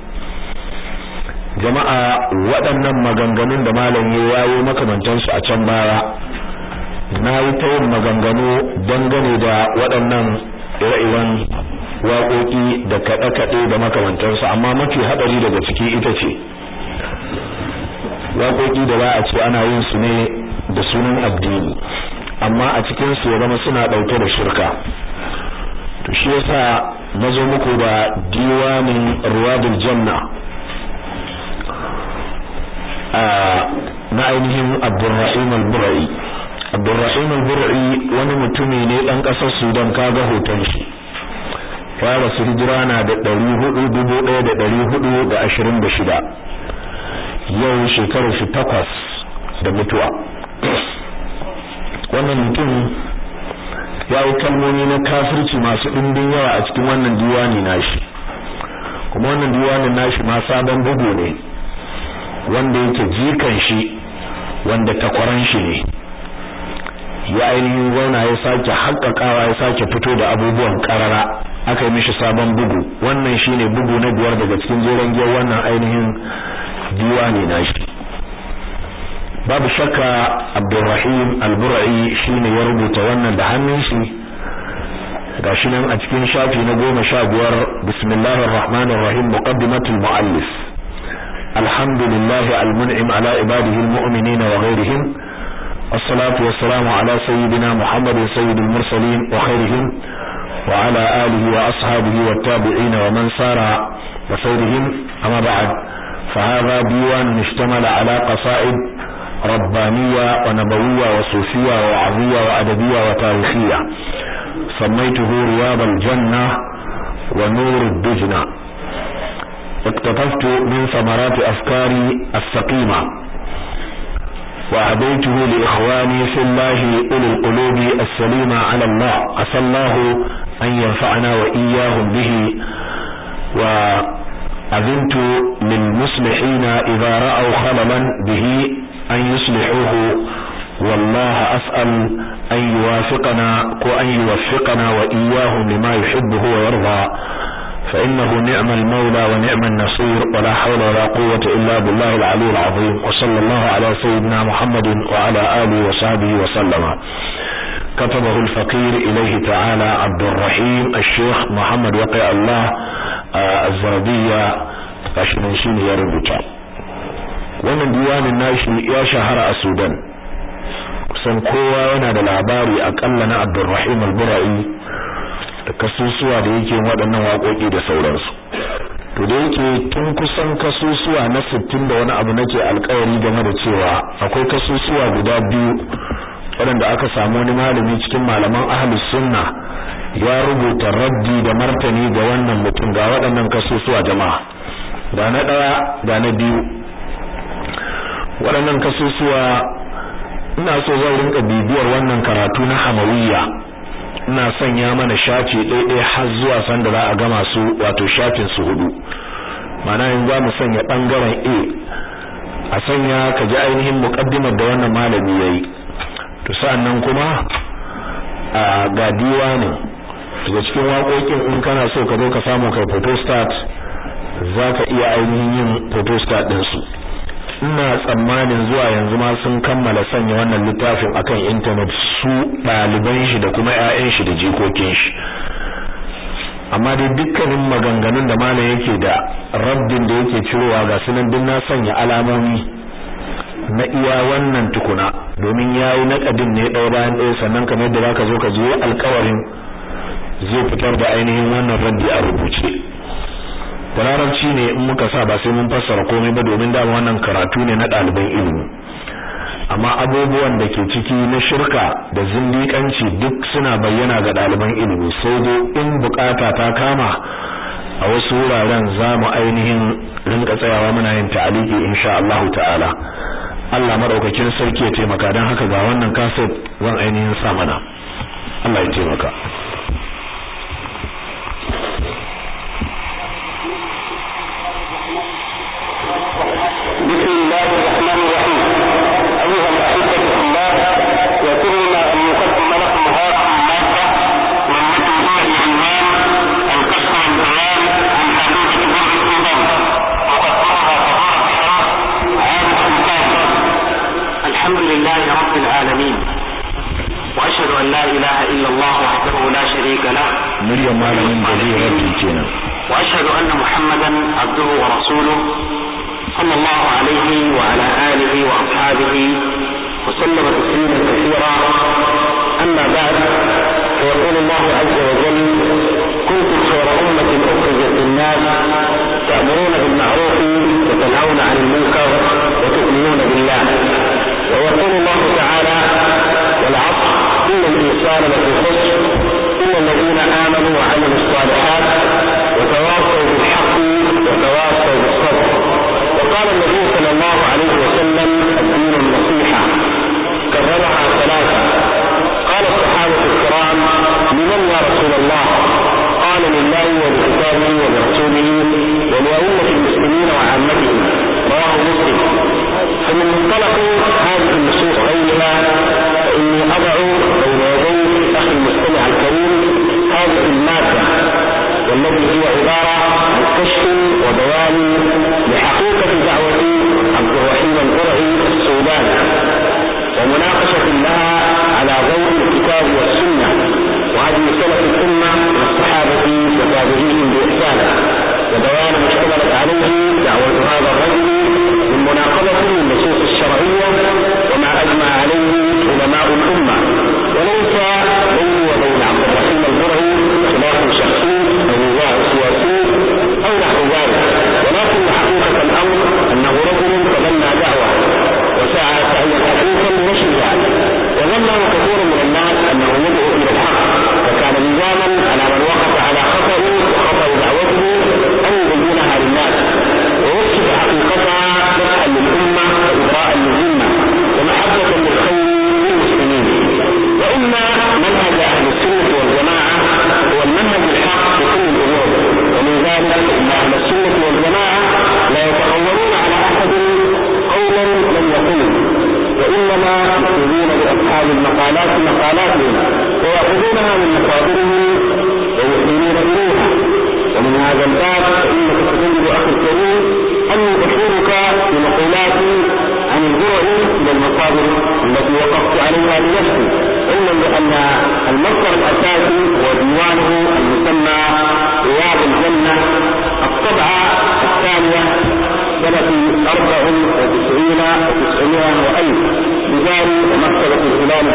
jama'a waɗannan maganganun da malam ya yayo makamantan su a can baya nayi ta yin maganganu dangane da waɗannan ire-iren waƙoƙi da kaɗe-kaɗe da makamantan su amma mafi haɗari daga ciki ita ce waƙoƙi da ba a ce ana yin su ne da sunan addini amma a cikin su ya zama suna ɗauke da shirka to shi yasa nazo muku da diwanin ruwadul janna na ainihin Abdurrahim al-Bur'i Abdurrahim al-Bur'i wani mutumi ne dan kasar Sudan kaga hoton shi ya rasu hijira na da ɗari hudu da ashirin da shida yau shekaru shi takwas da mutuwa wannan mutum ya yi kalmomi na kafirci masu ɗimbin yawa a cikin wannan diwani nashi kuma wannan diwanin nashi ma sabon bugu ne wanda yake jikan shi wanda takwaran shi ne ya ainihin zauna ya sake haƙƙaƙawa ya sake fito da abubuwan ƙarara aka yi mishi sabon bugu wannan shine bugu na biyar daga cikin jeren giyar wannan ainihin diwani nashi babu shakka Abdurrahim al-Bur'i shine ya rubuta wannan da hannun shi gashi nan a cikin shafi na goma sha biyar bismillahir rahmanir rahim muqaddimatul muallif alhamdulillahi al-mun'im ala ibadihi al-mu'minina wa ghayrihim wassalatu wassalamu ala sayyidina muhammadin sayyidil mursalin wa khairihim wa ala alihi wa ashabihi wat tabi'in wa man sara wa sayrihim amma ba'd fa hadha diwan ishtamala ala qasaid ربانية ونبوية وصوفية ووعظية وأدبية وتاريخية سميته رياض الجنة ونور الدجنة اقتطفت من ثمرات أفكاري السقيمة وأهديته لإخواني في الله أولي القلوب السليمة على الله عسى الله أن ينفعنا وإياهم به وأذنت للمصلحين إذا رأوا خللا به أن يصلحوه والله أسأل أن يوافقنا وأن يوفقنا وإياهم لما يحبه ويرضى فإنه نعم المولى ونعم النصير ولا حول ولا قوة إلا بالله العلي العظيم وصلى الله على سيدنا محمد وعلى آله وصحبه وسلم كتبه الفقير إليه تعالى عبد الرحيم الشيخ محمد وقع الله الزردية عشرين يا ربطة wannan diwanin nashi ya shahara a Sudan kusan kowa yana da labari akalla na Abdurrahim al-Bura'i da kasusuwa da yake waɗannan waƙoƙi da sauransu. To da yake tun kusan kasusuwa na sittin da wani abu nake alƙawari game da cewa akwai kasusuwa guda biyu waɗanda aka samu wani malami cikin malaman ahlus sunna ya rubuta raddi da martani ga wannan mutum ga waɗannan kasusuwa jama'a. Da na ɗaya da na biyu waɗannan kasusuwa ina so zan rinka bibiyar wannan karatu na Hamawiyya, ina sanya mana shafi ɗaya har zuwa sanda za a gama su, wato shafin su hudu. Ma'ana in za mu sanya bangaren A a sanya ka ji ainihin muqaddimar da wannan malami yayi, to sa'annan kuma a ga diwanin daga cikin waƙoƙin in kana so ka zo ka samu kai photostat zaka iya ainihin yin photostat din su. Ina tsammanin zuwa yanzu ma sun kammala sanya wannan littafin akan internet su ɗaliban shi da kuma ƴaƴan shi da jikokin shi. Amma dai dukkanin maganganun da malam yake da raddin da yake cirowa ga sunan din na sanya alamomi na iya wannan tukuna, domin yayi nakadin ne ɗaya bayan ɗaya, sannan kamar yadda zaka zo ka ji alƙawarin zai fitar da ainihin wannan raddi a rubuce. Da larabci ne in muka sa ba sai mun fassara komai ba, domin da wannan karatu ne na ɗaliban ilimi. Amma abubuwan da ke ciki na shirka da zindiƙanci duk suna bayyana ga ɗaliban ilimi, sai dai in bukata ta kama a wasu wuraren za mu ainihin rinka tsayawa muna yin ta'aliki insha Allah ta'ala. Allah madaukakin sarki ya taimaka, dan haka ga wannan kaset zan ainihin sa mana. Allah ya taimaka. مريم مالين جزيرة الجنة وأشهد أن محمدا عبده ورسوله صلى الله عليه وعلى آله وأصحابه وسلم تسليما كثيرا. أما بعد، فيقول الله عز وجل: كنتم خير أمة أخرجت للناس تأمرون بالمعروف وتنهون عن المنكر وتؤمنون بالله. ويقول الله تعالى: والعصر إن الإنسان لفي خسر إلا الذين آمنوا وعملوا الصالحات وتواصوا بالحق وتواصوا بالصبر. وقال النبي صلى الله عليه وسلم: الدين النصيحة، كررها ثلاثة. قال الصحابة الكرام: لمن يا رسول الله؟ قال: لله ولكتابه ولرسوله ولأئمة المسلمين وعامتهم. رواه مسلم. فمن منطلق هذه النصوص غيرها فإني أضع بين يدي أخي المستمع الكريم هذه المادة، والتي هي عبارة عن كشف وبيان لحقيقة دعوة عبد الرحيم البرعي السوداني، ومناقشة لها على ضوء الكتاب والسنة وهذه سلف الأمة والصحابة وتابعيهم بإحسان، وبيان ما اشتملت عليه دعوة هذا الرجل من مناقضة النصوص الشرعية وما أجمع عليه علماء الأمة. وليس بيني وبين عبد الرحيم البرعي خلاف شخصي أو نزاع سياسي أو نحو ذلك، ولكن حقيقة الأمر أنه رجل تبنى دعوة وسعى سعيا حقيقا لنشرها، وظنه كثير من الناس أنه يدعو إلى الحق، فكان نظاما على من وقف على خطأ وخطأ دعوته أن يبينها للناس ويكشف حقيقتها نصحا للأمة وإبراء للذمة ومحبة للخير للمسلمين. وإما منهج أهل السنة والجماعة هو المنهج الحق في كل الأمور، ومن ذلك أن أهل السنة والجماعة لا يتقولون على أحد قولا لم يقل، وإنما يأخذون بأصحاب المقالات مقالاتهم ويأخذونها من مصادرهم ويؤمنون إليها. ومن هذا الباب فإنك تجد أخي الكريم أني أشيرك بمقولات عن البرعي من المصادر التي وقفت عليها بنفسي، علما بأن المصدر الأساسي هو ديوانه المسمى رياض الجنة، الطبعة الثانية سنة أربع وتسعين وتسعمائة وألف بدار ومكتبة الهلال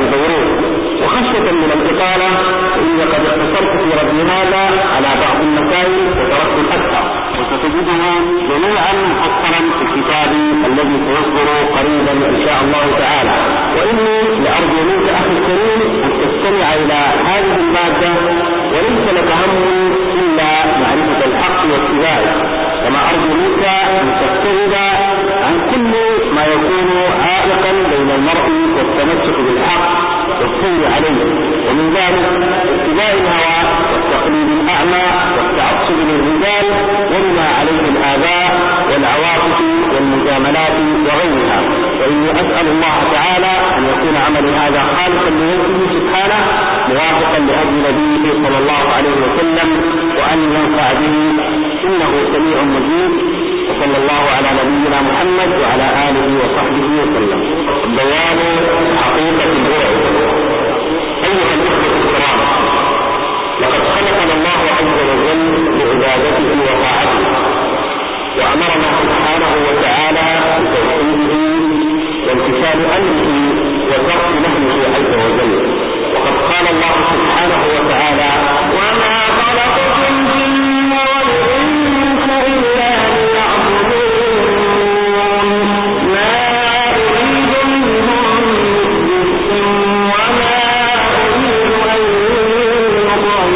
جميعا مفصلا في الكتاب الذي سيصدر قريبا ان شاء الله تعالى. واني لارجو منك اخي الكريم ان تستمع الى هذه الماده وليس لك هم الا معرفه الحق واتباعه، كما ارجو منك ان تبتعد عن كل ما يكون عائقا بين المرء والتمسك بالحق والسير عليه، ومن ذلك اتباع الهوى والتقليد الاعمى والتعصب للرجال وما عليه الاباء والعواطف والمجاملات وغيرها. واني اسال الله تعالى ان يكون عملي هذا خالصا لوجهه سبحانه موافقا لهدي نبيه صلى الله عليه وسلم، وان ينفع به انه سميع مجيب. وصلى الله على نبينا محمد وعلى اله وصحبه وسلم. بيان حقيقه البرع. ايها الاخوه الكرام، لقد خلقنا الله عز وجل بعبادته وطاعته، وامرنا سبحانه وتعالى بتوحيده وامتثال امره وترك نهيه عز وجل. وقد قال الله سبحانه وتعالى: وما خلقت الجن والانس الا ليعبدون ما اريد منهم من رزق وما اريد ان يطعمون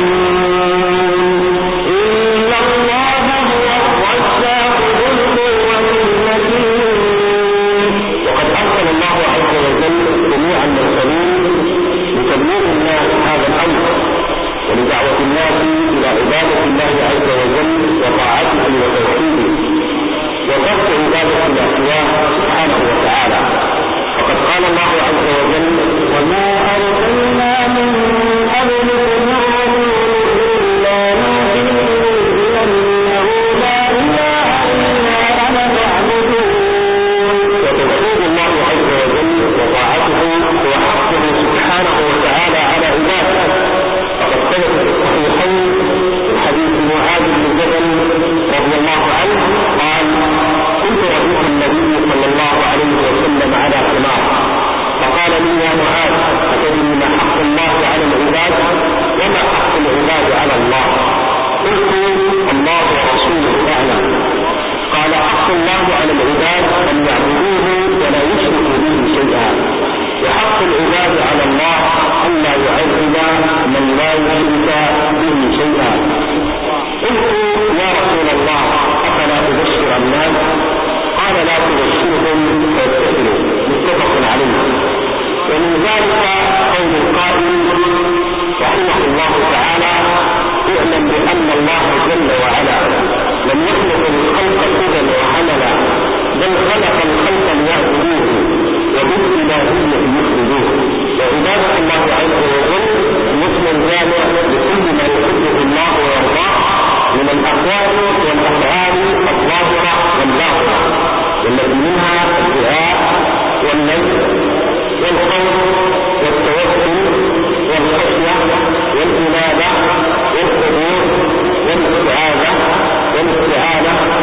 ان الله هو الرزاق ذو القوة المتين. وقد ارسل الله عز وجل جميع المرسلين لتبليغ الناس هذا الامر ولدعوة الناس الى عبادة الله عز وجل وطاعته وتوحيده وترك عبادة ما سواه سبحانه وتعالى. وقد قال الله عز وجل: وما ارسلنا من قبلك من رسول الا نوحي اليه انه لا اله الا انا فاعبدون. وتوحيد الله عز وجل وطاعته هو حقه سبحانه وتعالى على عباده. فقد ثبت في الصحيحين من حديث معاذ بن جبل رضي الله عنه قال: كنت رديف النبي صلى الله عليه وسلم على حمار، فقال لي: يا معاذ، أتدري ما حق الله على العباد وما حق العباد على الله؟ قلت: الله ورسوله أعلم. قال: حق الله على العباد أن يعبدوه ولا يشركوا به شيئا، وحق العباد على الله أن لا يعذب من لا يشرك به شيئا. قلت: يا رسول الله، أفلا تبشر الناس؟ قال: لا تبشرهم فيتكلوا. متفق عليه. ومن ذلك قول القائل رحمه الله تعالى: اعلم بأن الله جل وعلا لم يخلق الخلق سدى وحملا، بل خلق الخلق ليعبدوه وبالإلهية يخرجوه. وعبادة الله عز وجل مثل جامع لكل ما يحبه الله ويرضاه من الأقوال والأفعال الظاهرة والباطنة، والتي منها الدعاء والنذر والخوف والتوكل والخشية والإنابة والحضور والاستعاذة والاستعانة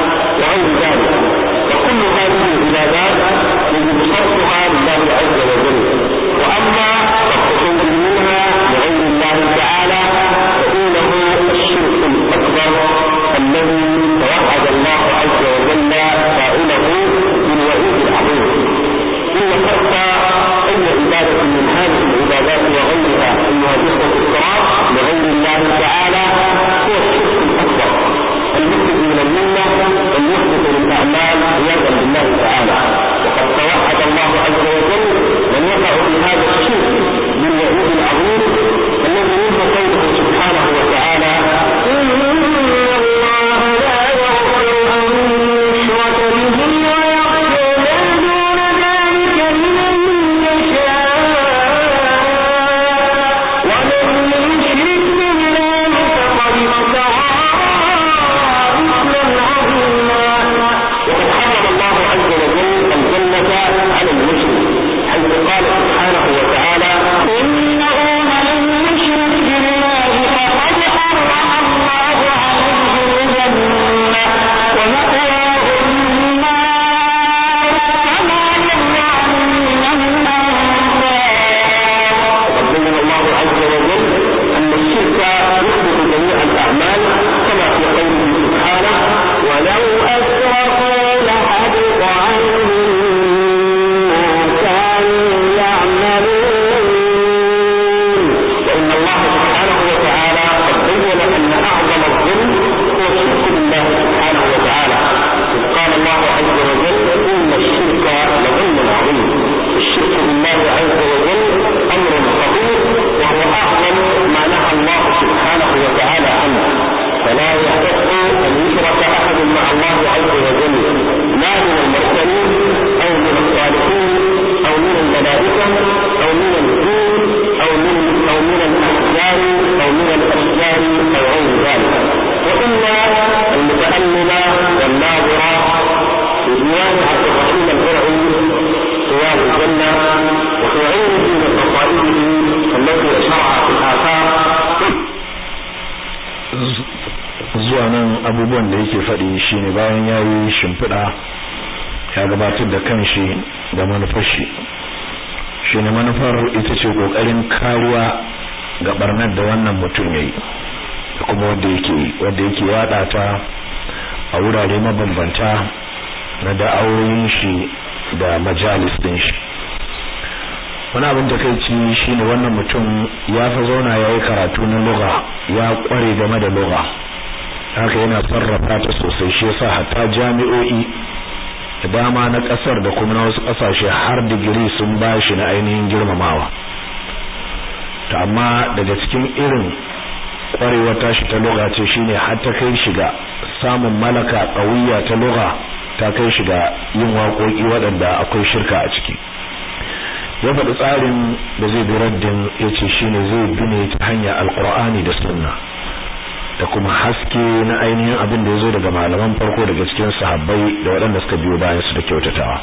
abubuwan da yake faɗi shine bayan yayi shimfiɗa ya gabatar da kanshi da manufar shi shine manufar ita ce kokarin kariya ga barnar da wannan mutum yayi da kuma wanda yake wanda yake yada ta a wurare mabambanta na da'awoyin shi da majalis din shi. Wani abin da kai ci shine wannan mutum ya fa zauna yayi karatu na lugha, ya kware game da lugha, haka yana sarrafa ta sosai, shi yasa hatta jami'o'i da dama na kasar da kuma na wasu kasashe har digiri sun bashi na ainihin girmamawa. To amma daga cikin irin kwarewar tashi ta lugha ce shine har ta kai shiga samun malaka qawiya ta lugha, ta kai shiga yin waƙoƙi waɗanda akwai shirka a ciki. Ya faɗi tsarin da zai bi raddin yace shine zai bi ne ta hanyar alqur'ani da sunna da kuma haske na ainihin abin da yazo daga malaman farko daga cikin sahabbai da waɗanda suka biyo bayan su da kyautatawa.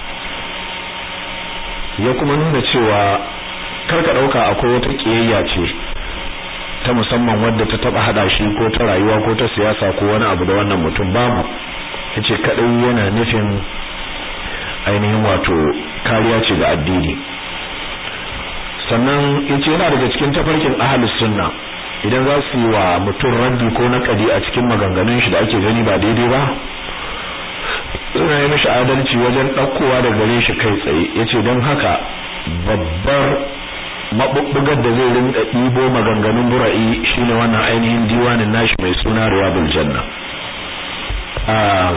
Ya kuma nuna cewa karka dauka akwai wata kiyayya ce ta musamman wadda ta taba hada shi ko ta rayuwa ko ta siyasa ko wani abu da wannan mutum, babu. Yace kadai yana nufin ainihin wato kariya ce ga addini. Sannan yace yana daga cikin tafarkin ahlus sunna idan za su yi wa mutum raddi ko naqadi a cikin maganganun shi da ake gani ba daidai ba, suna yi mishi adalci wajen daukowa da gare shi kai tsaye. Yace don haka babbar mabubbugar da zai rinka dibo maganganun bura'i shine wannan ainihin diwanin nashi mai suna Riyadul Janna. ah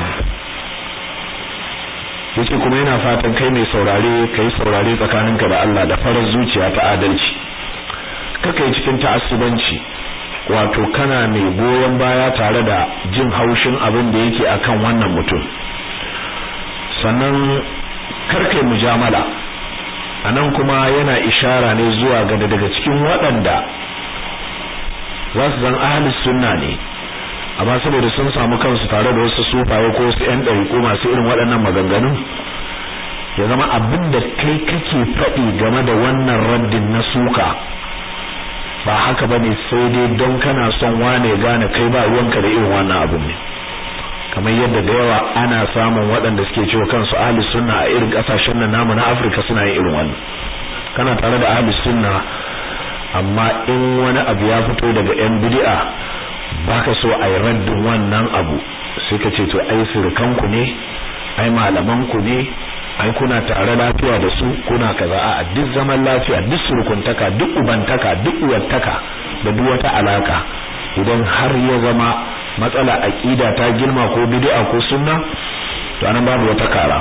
yace kuma yana fatan kai mai saurare kai saurare tsakaninka da Allah da farar zuciya ta adalci, kaka yi cikin ta'assubanci, wato kana mai goyon baya tare da jin haushin abin da yake akan wannan mutum. Sannan karkai mujamala. Anan kuma yana ishara ne zuwa ga daga cikin waɗanda za su zan ahlus sunna ne, amma saboda sun samu kansu tare da wasu sufaye ko su ƴan ɗariƙo masu irin waɗannan maganganun, ya zama abin da kai kake faɗi game da wannan raddin na suka ba haka bane, sai dai don kana son wane gane kai ba ruwanka da irin wannan abin ne. Kamar yadda da yawa ana samun waɗanda suke cewa kansu ahlus sunna a irin ƙasashen nan namu na Afirka suna yin irin wannan. Kana tare da ahlus sunna amma in wani abu ya fito daga ƴan bid'a baka so ai raddin wannan abu, sai ka ce to ai surukanku ne, ai malamanku ne, ai kuna tare lafiya da su, kuna kaza. A duk zaman lafiya, duk surukuntaka, duk ubantaka, duk uwattaka da duk wata alaka, idan har ya zama matsala aqida ta girma ko bid'a ko sunna, to anan babu wata kara.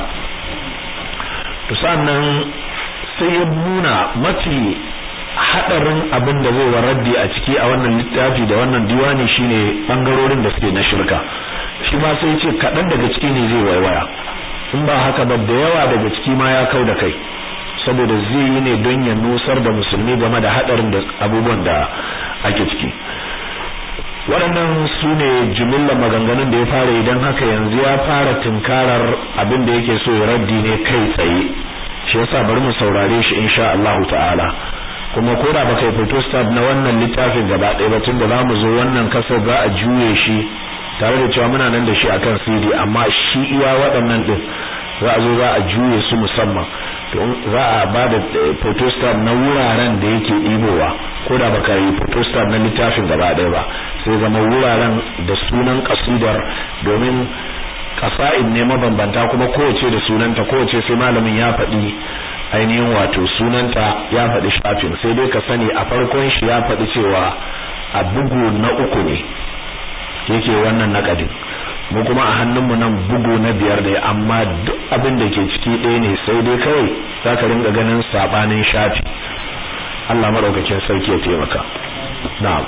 To sannan sai ya nuna mafi hadarin abin da zai waraddi a ciki a wannan littafi da wannan diwani shine bangarorin da suke na shirka. Shi ma sai ce kadan daga ciki ne zai waiwaya, in ba haka ba da yawa daga ciki ma ya kauda kai, saboda zai yi ne don ya nusar da musulmi game da hadarin da abubuwan da ake ciki. Waɗannan su ne jumillar maganganun da ya fara, idan haka yanzu ya fara tunkarar abin da yake so ya raddi ne kai tsaye. Shi yasa bari mu saurare shi insha Allah ta'ala. Kuma ko da baka yi photostat na wannan littafin gaba ɗaya ba, tun da zamu zo wannan kasar za a juye shi tare da cewa muna nan da shi akan C D, amma shi iya waɗannan din za a zo za a juye su musamman. To za a ba da photostat na wuraren da yake ɗibowa, ko da baka yi photostat na littafin gaba ɗaya ba, sai zama wuraren da sunan kasidar, domin kasa'id ne mabambanta kuma kowace da sunanta, kowace sai malamin ya faɗi ainihin wato sunanta, ya faɗi shafin. Sai dai ka sani a farkon shi ya faɗi cewa a bugu na uku ne yake wannan nakadin, mu kuma a hannunmu nan bugu na biyar ne, amma duk abin da ke ciki ɗaya ne, sai dai kawai za ka ringa ganin sabanin shafi. Allah madaukakin sarki ya taimaka. Na'am.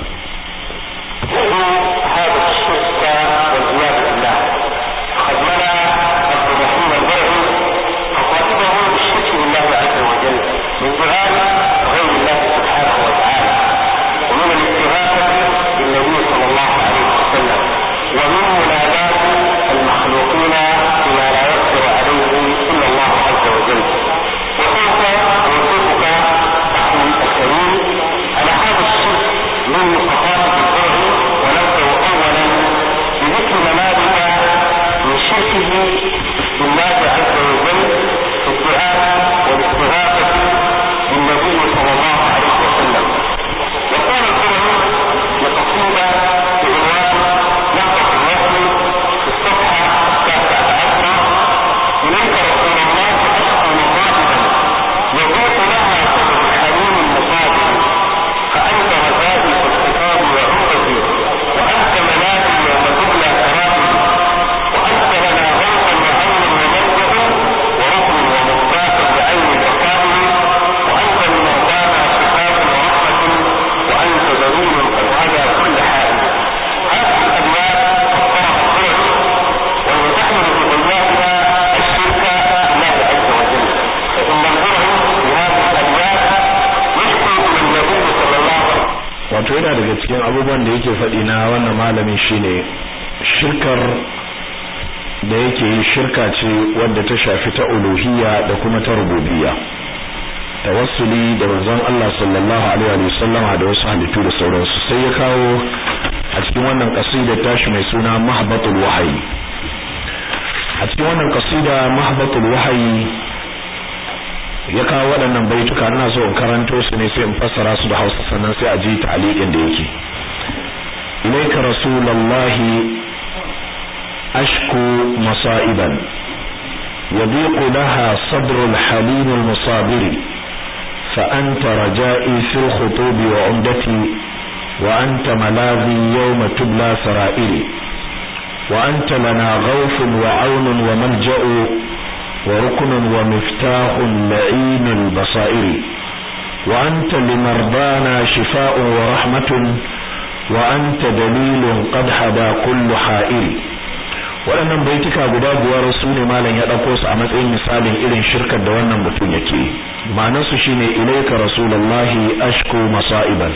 من wato yana daga cikin abubuwan da yake faɗi na wannan malamin shine shirkar da yake yi shirka ce wadda ta shafi ta uluhiyya da kuma ta rububiyya, tawassuli da manzon Allah sallallahu alaihi wa sallama da wasu halittu da sauransu. Sai ya kawo a cikin wannan kasida tashi mai suna Mahbatul Wahyi. A cikin wannan kasida Mahbatul Wahyi ya kawo waɗannan baituka, ina so in karanto su ne sai in fassara su da Hausa sannan sai a ji ta'liqin da yake. Ilayka rasulullahi ashku masa'iban yadiqu laha sadrul halim al-musabiri fa anta raja'i fil khutub wa umdati wa anta malazi yawma tubla sara'iri wa anta lana ghawfun wa 'awnun wa malja'u وركن ومفتاح لعين البصائر وأنت لمرضانا شفاء ورحمة وأنت دليل قد حدا كل حائر. waɗannan baitika guda biyar su ne malam ya ɗauko su a matsayin misalin irin shirkar da wannan mutum yake. ma'anarsu shine ilaika rasulullahi ashku masa'iban,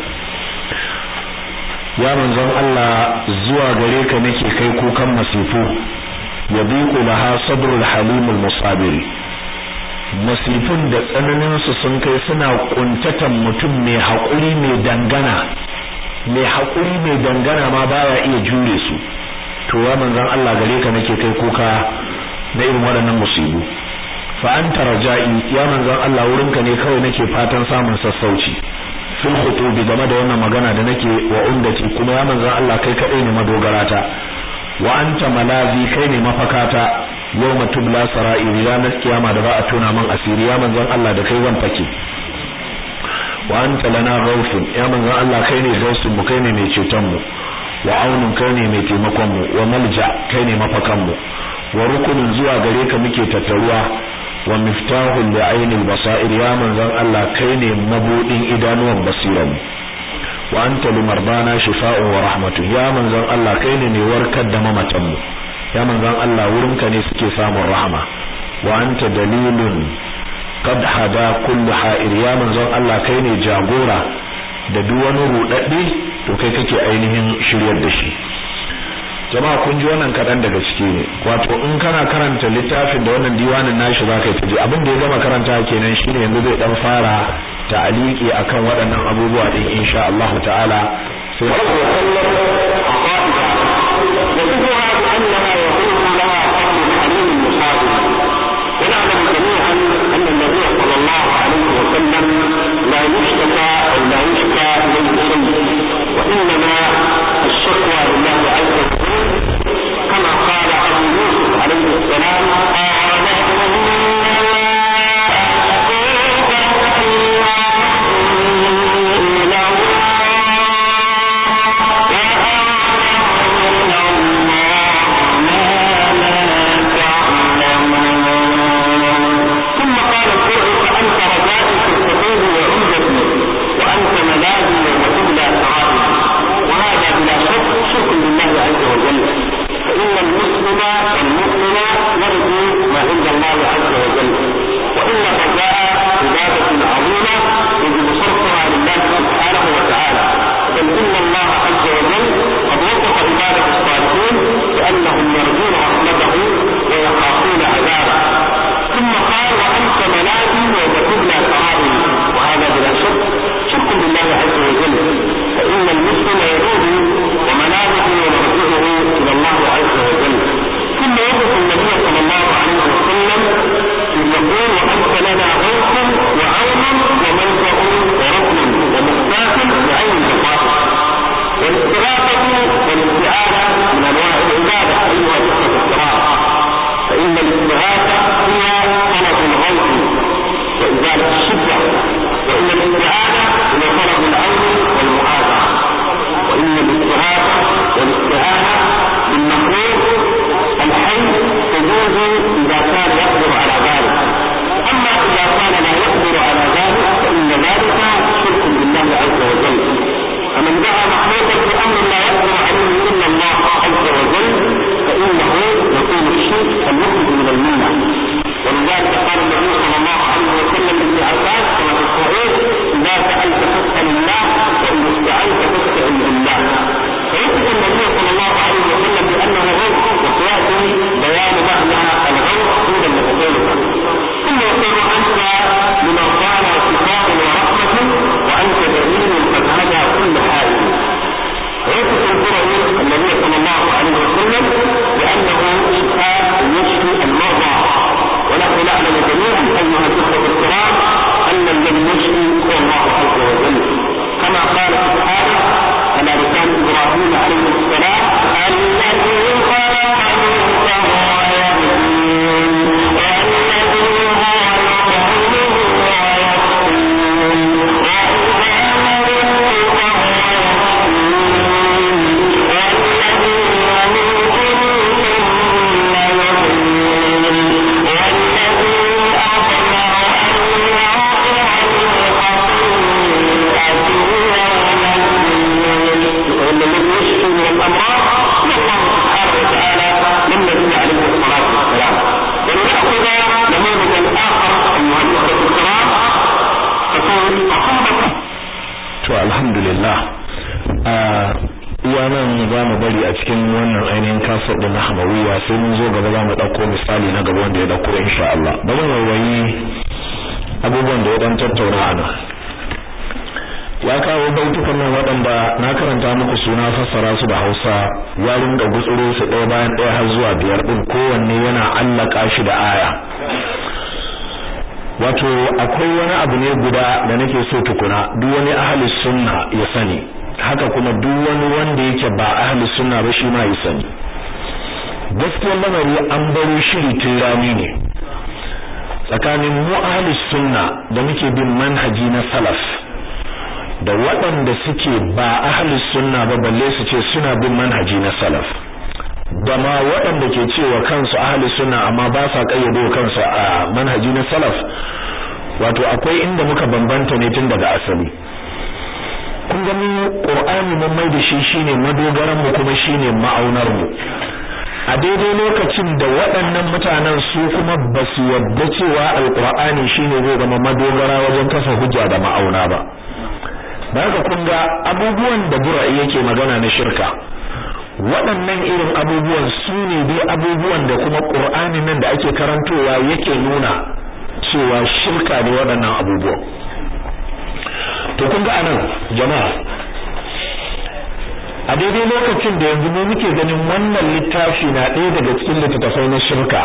ya manzon Allah zuwa gare ka nake kai kukan masifu. yadiqu laha sadrul halimul musabiri, masifun da tsananin su sun kai suna kuntatan mutum mai hakuri mai dangana mai hakuri mai dangana ma baya iya jure su. to ya manzon Allah gare ka nake kai kuka na irin waɗannan musibu. fa anta raja'i, ya manzon Allah wurinka ne kawai nake fatan samun sassauci. fil khutubi, game da wannan magana da nake wa undati, kuma ya manzon Allah kai kadai ne madogarata. wa anta malazi, kai ne mafakata. yawma tubla sara'iri, ranar kiyama da ba a tona man asiri, ya manzon Allah da kai zan fake. wa anta lana ghawfun, ya manzon Allah kai ne gausun mu, kai ne mai ceton mu. wa aunun, kai ne mai taimakon mu. wa malja, kai ne mafakan mu. wa rukunin, zuwa gare ka muke tattaruwa. wa miftahul li'ainil basair, ya manzon Allah kai ne mabudin idanuwan basiran mu. wa anta limarbana shifa'un wa rahmatun, ya manzon Allah kai ne mai warkar da mamatan mu. ya manzon Allah wurinka ne suke samun rahama. wa anta dalilun qad hada kullu ha'ir, ya manzon Allah kai ne jagora da duk wani rudadde to kai kake ainihin shiryar da shi. jama'a kun ji wannan kadan daga ciki ne. wato in kana karanta littafin da wannan diwanin nashi zaka yi taji abin da ya gama karanta kenan shine yanzu zai dan fara ta'aliki akan waɗannan abubuwa din insha Allah ta'ala. sai لا يشتكى أو لا يشكى إليه شيء، وإنما الشكوى لله عز وجل كما قال أبو يوسف عليه السلام قال alhamdulillah iya nan za mu bari a cikin wannan ainihin kasar da na hamawiya sai mun zo gaba za mu ɗauko misali na gaba wanda ya ɗauko insha Allah ba zan wayi abubuwan da ya ɗan tattauna a nan ya kawo baitukan nan waɗanda na karanta muku suna fassara su da Hausa ya rinka gutsuro su ɗaya bayan ɗaya har zuwa biyar ɗin kowanne yana allaka shi da aya wato akwai wani abu ne guda da nake so tukuna duk wani ahli sunna ya sani haka kuma duk wani wanda yake ba ahli sunna ba shi ma ya sani gaskiyar lamari an baro shiri tun rani ne tsakanin mu ahli sunna da muke bin manhaji na salaf da waɗanda suke ba ahli sunna ba balle su ce suna bin manhaji na salaf da ma waɗanda ke cewa kansu ahli sunna amma ba sa kayyade kansu a manhaji na salaf wato akwai inda muka bambanta ne tun daga asali kun ga mu Qur'ani mun mai da shi shine madogaran mu kuma shine ma'aunar mu a daidai lokacin da waɗannan mutanen su kuma ba su yarda cewa alqur'ani shine zai zama madogara wajen kafa hujja da ma'auna ba daga kun ga abubuwan da bura'i yake magana na shirka waɗannan irin abubuwan su ne dai abubuwan da kuma Qur'ani nan da ake karantowa yake nuna cewa shirka ne waɗannan abubuwan to kun ga anan jama'a a daidai lokacin da yanzu mu muke ganin wannan littafi na ɗaya daga cikin littattafai na shirka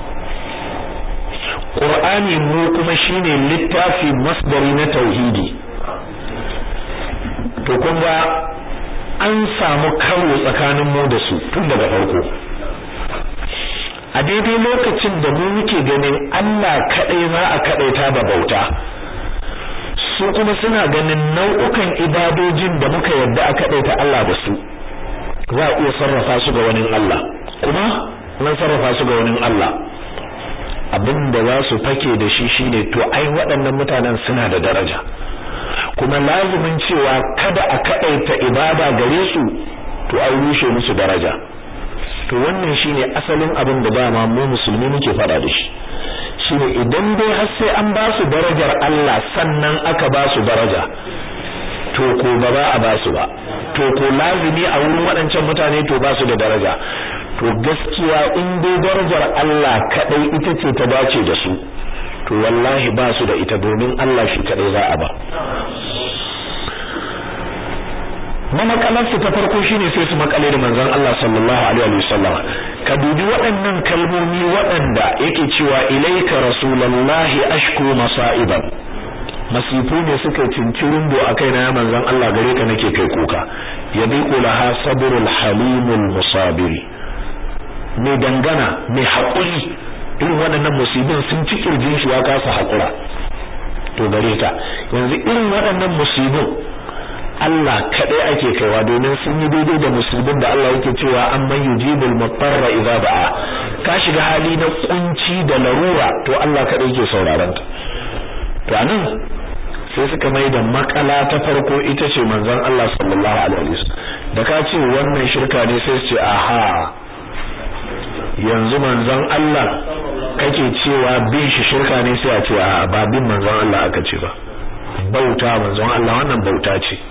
Qur'ani mu kuma shine littafi masdari na tauhidi to kun ga an samu karo tsakanin mu da su tun daga farko a daidai lokacin da mu muke ganin Allah kadai za a kadaita da bauta su kuma suna ganin nau'ukan ibadojin da muka yarda a kadaita Allah da su za a iya sarrafa su ga wani Allah kuma nan sarrafa su ga wani Allah abinda za su fake da shi shine to ai waɗannan mutanen suna da daraja kuma lazumin cewa kada a kadaita ibada gare su to ai rushe musu daraja to wannan shine asalin abin da dama mu musulmi muke fada da shi shine idan dai har sai an ba su darajar Allah sannan aka ba su daraja to ko ba ba a ba su ba to ko lazimi a wurin waɗancan mutane to ba su da daraja to gaskiya in dai darajar Allah kadai ita ce ta dace da su to wallahi ba su da ita domin Allah shi kadai za a ba mamakalarsu ta farko shine sai su makale da manzon Allah sallallahu alaihi wasallam ka dubi waɗannan kalmomi waɗanda yake cewa ilaika rasulullahi ashku masaiban masifu ne suka cincirin do akai na manzon Allah gare ka nake kai kuka yabiqu laha sabrul halimul musabiri mai dangana mai haƙuri irin waɗannan musibin sun ci kirjin shi ya kasa haƙura to gare ta yanzu irin waɗannan musibin Allah kadai ake kaiwa domin sun yi daidai da musibin da Allah yake cewa amman yujibul mutarra idza da'a ka shiga hali na kunci da larura to Allah kadai yake sauraron ka to anan sai suka mai da makala ta farko ita ce manzon Allah sallallahu alaihi wasallam da ka ce wannan shirka ne sai su ce aha yanzu manzon Allah kake cewa bin shi shirka ne sai a ce a ba bin manzon Allah aka ce ba bauta manzon Allah wannan bauta ce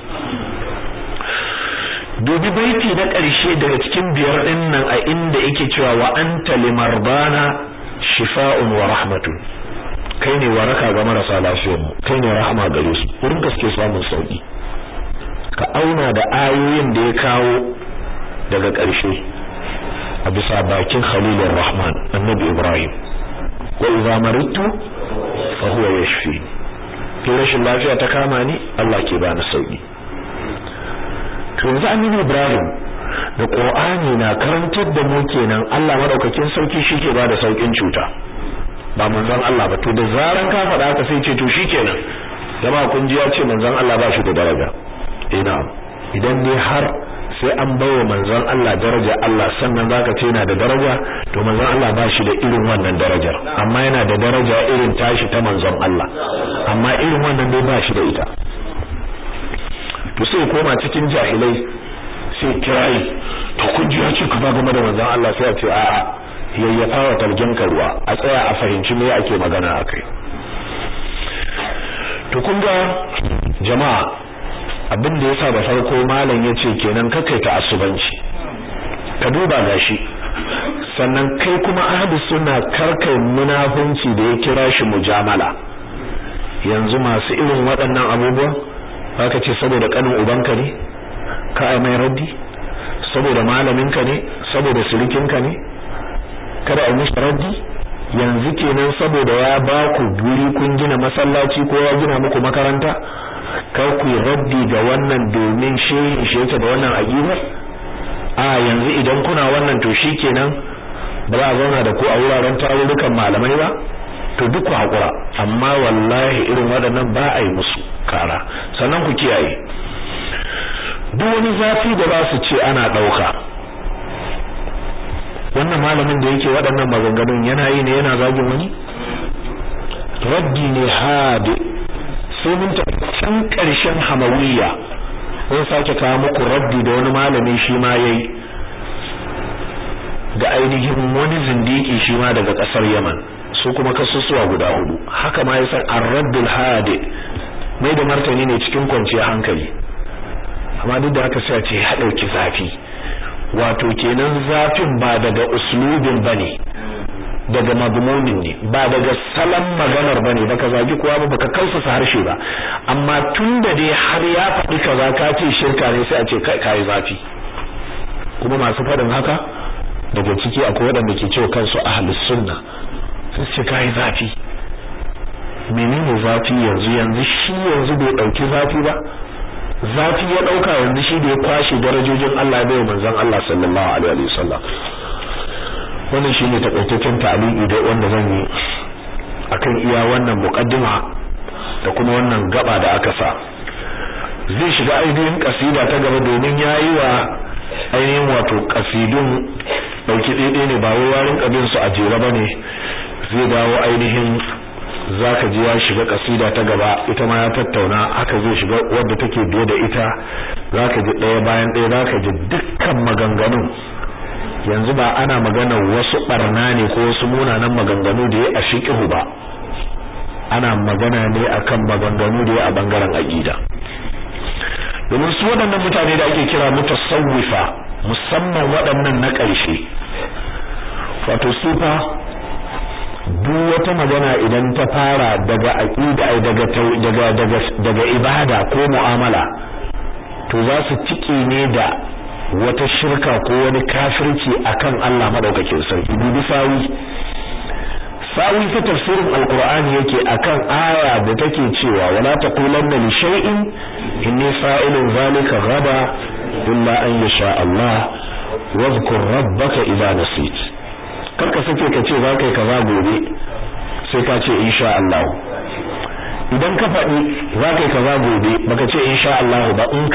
dubi baiti na ƙarshe daga cikin biyar din nan a inda yake cewa wa anta limardana shifa'un wa rahmatun kai ne waraka ga marasa lafiyar mu kai ne rahama gare su wurin gaske samun sauki ka auna da ayoyin da ya kawo daga ƙarshe a bisa bakin Khalilur Rahman Annabi Ibrahim wa idza maridtu fa huwa yashfi kin rashin lafiya ta kama ni Allah ke bani sauki to yanzu Annabi Ibrahim da Qur'ani na karantar da mu kenan Allah madaukakin sauki shike bada saukin cuta ba manzon Allah ba to da zaran ka faɗa haka sai ce to shikenan jama'a kun ji ya ce manzon Allah ba shi da daraja ina idan ne har sai an bawa manzon Allah daraja Allah sannan zaka ce yana da daraja to manzon Allah ba shi da irin wannan darajar amma yana da daraja irin tashi ta manzon Allah amma irin wannan dai ba shi da ita to sai koma cikin jahilai sai kirai to kun ji ya ce ka ba game da manzon Allah sai a ce a'a yayyafa wa talgin ruwa a tsaya a fahimci me ake magana akai to kun ga jama'a abin da yasa da farko malam yace kenan kakai ta asubanci ka duba gashi sannan kai kuma ahlus sunna karkai munafunci da ya kira shi mujamala yanzu masu irin waɗannan abubuwan haka ce saboda kanin ubanka ne ka ai mai raddi saboda malaminka ne saboda surikinka ne kada ai mishi raddi yanzu kenan saboda ya ba ku guri kun gina masallaci ko ya gina muku makaranta kar ku raddi ga wannan domin shehi shi yake da wannan aqida a yanzu idan kuna wannan to shikenan ba za a zauna da ku a wuraren tarurrukan malamai ba to duk ku hakura amma wallahi irin waɗannan ba a yi musu kara sannan ku kiyaye duk wani zafi da ba su ce ana ɗauka wannan malamin da yake waɗannan maganganun yana yi ne yana zagin wani raddi ne hadi sai mun ta can ƙarshen hamawiyya mun sake kawo muku raddi da wani malami shi ma yayi ga ainihin wani zindiki shi ma daga ƙasar Yaman su kuma kasusuwa guda hudu haka ma yasan ar-raddul hadi mai da martani ne cikin kwanciyar hankali amma duk da haka sai a ce ya dauki zafi wato kenan zafin ba daga uslubin bane daga madmunin ne ba daga salam maganar bane baka zagi kowa ba baka kausasa harshe ba amma tunda dai har ya faɗi kaza ka ce shirka ne sai a ce kai kai zafi kuma masu faɗin haka daga ciki akwai waɗanda ke cewa kansu ahlus sunna sai ce kai zafi menene zafi yanzu yanzu shi yanzu bai dauki zafi ba zafi ya dauka yanzu shi da ya kwashi darajojin Allah bai manzon Allah sallallahu alaihi wasallam wannan shine takaitaccen ta'liqi da wanda zan yi akan iya wannan muqaddima da kuma wannan gaba da aka sa zai shiga ainihin kasida ta gaba domin yayi wa ainihin wato kasidun dauki daidai ne ba wai warin kabin su a jere bane zai dawo ainihin zaka ji ya shiga kasida ta gaba ita ma ya tattauna haka zai shiga wanda take biye da ita zaka ji daya bayan daya zaka ji dukkan maganganun yanzu ba ana magana wasu barna ne ko wasu munanan maganganu da ya a fiqhu ba ana magana ne akan maganganu da ya a bangaren aqida domin su waɗannan mutane da ake kira mutasawwifa musamman waɗannan na ƙarshe wato su fa duk wata magana idan ta fara daga aqida ai daga daga daga daga ibada ko mu'amala to za su tike ne da wata shirka ko wani kafirci akan Allah madaukakin sarki bibi sawi sawi ta tafsirin alqur'ani yake akan aya da take cewa wala taqulanna li shay'in inni fa'ilun zalika ghada illa an yasha Allah wadhkur rabbaka idha nasit karka sake ka ce za kai kaza gobe sai ka ce insha Allah idan ka faɗi za kai kaza gobe baka ce insha Allah ba in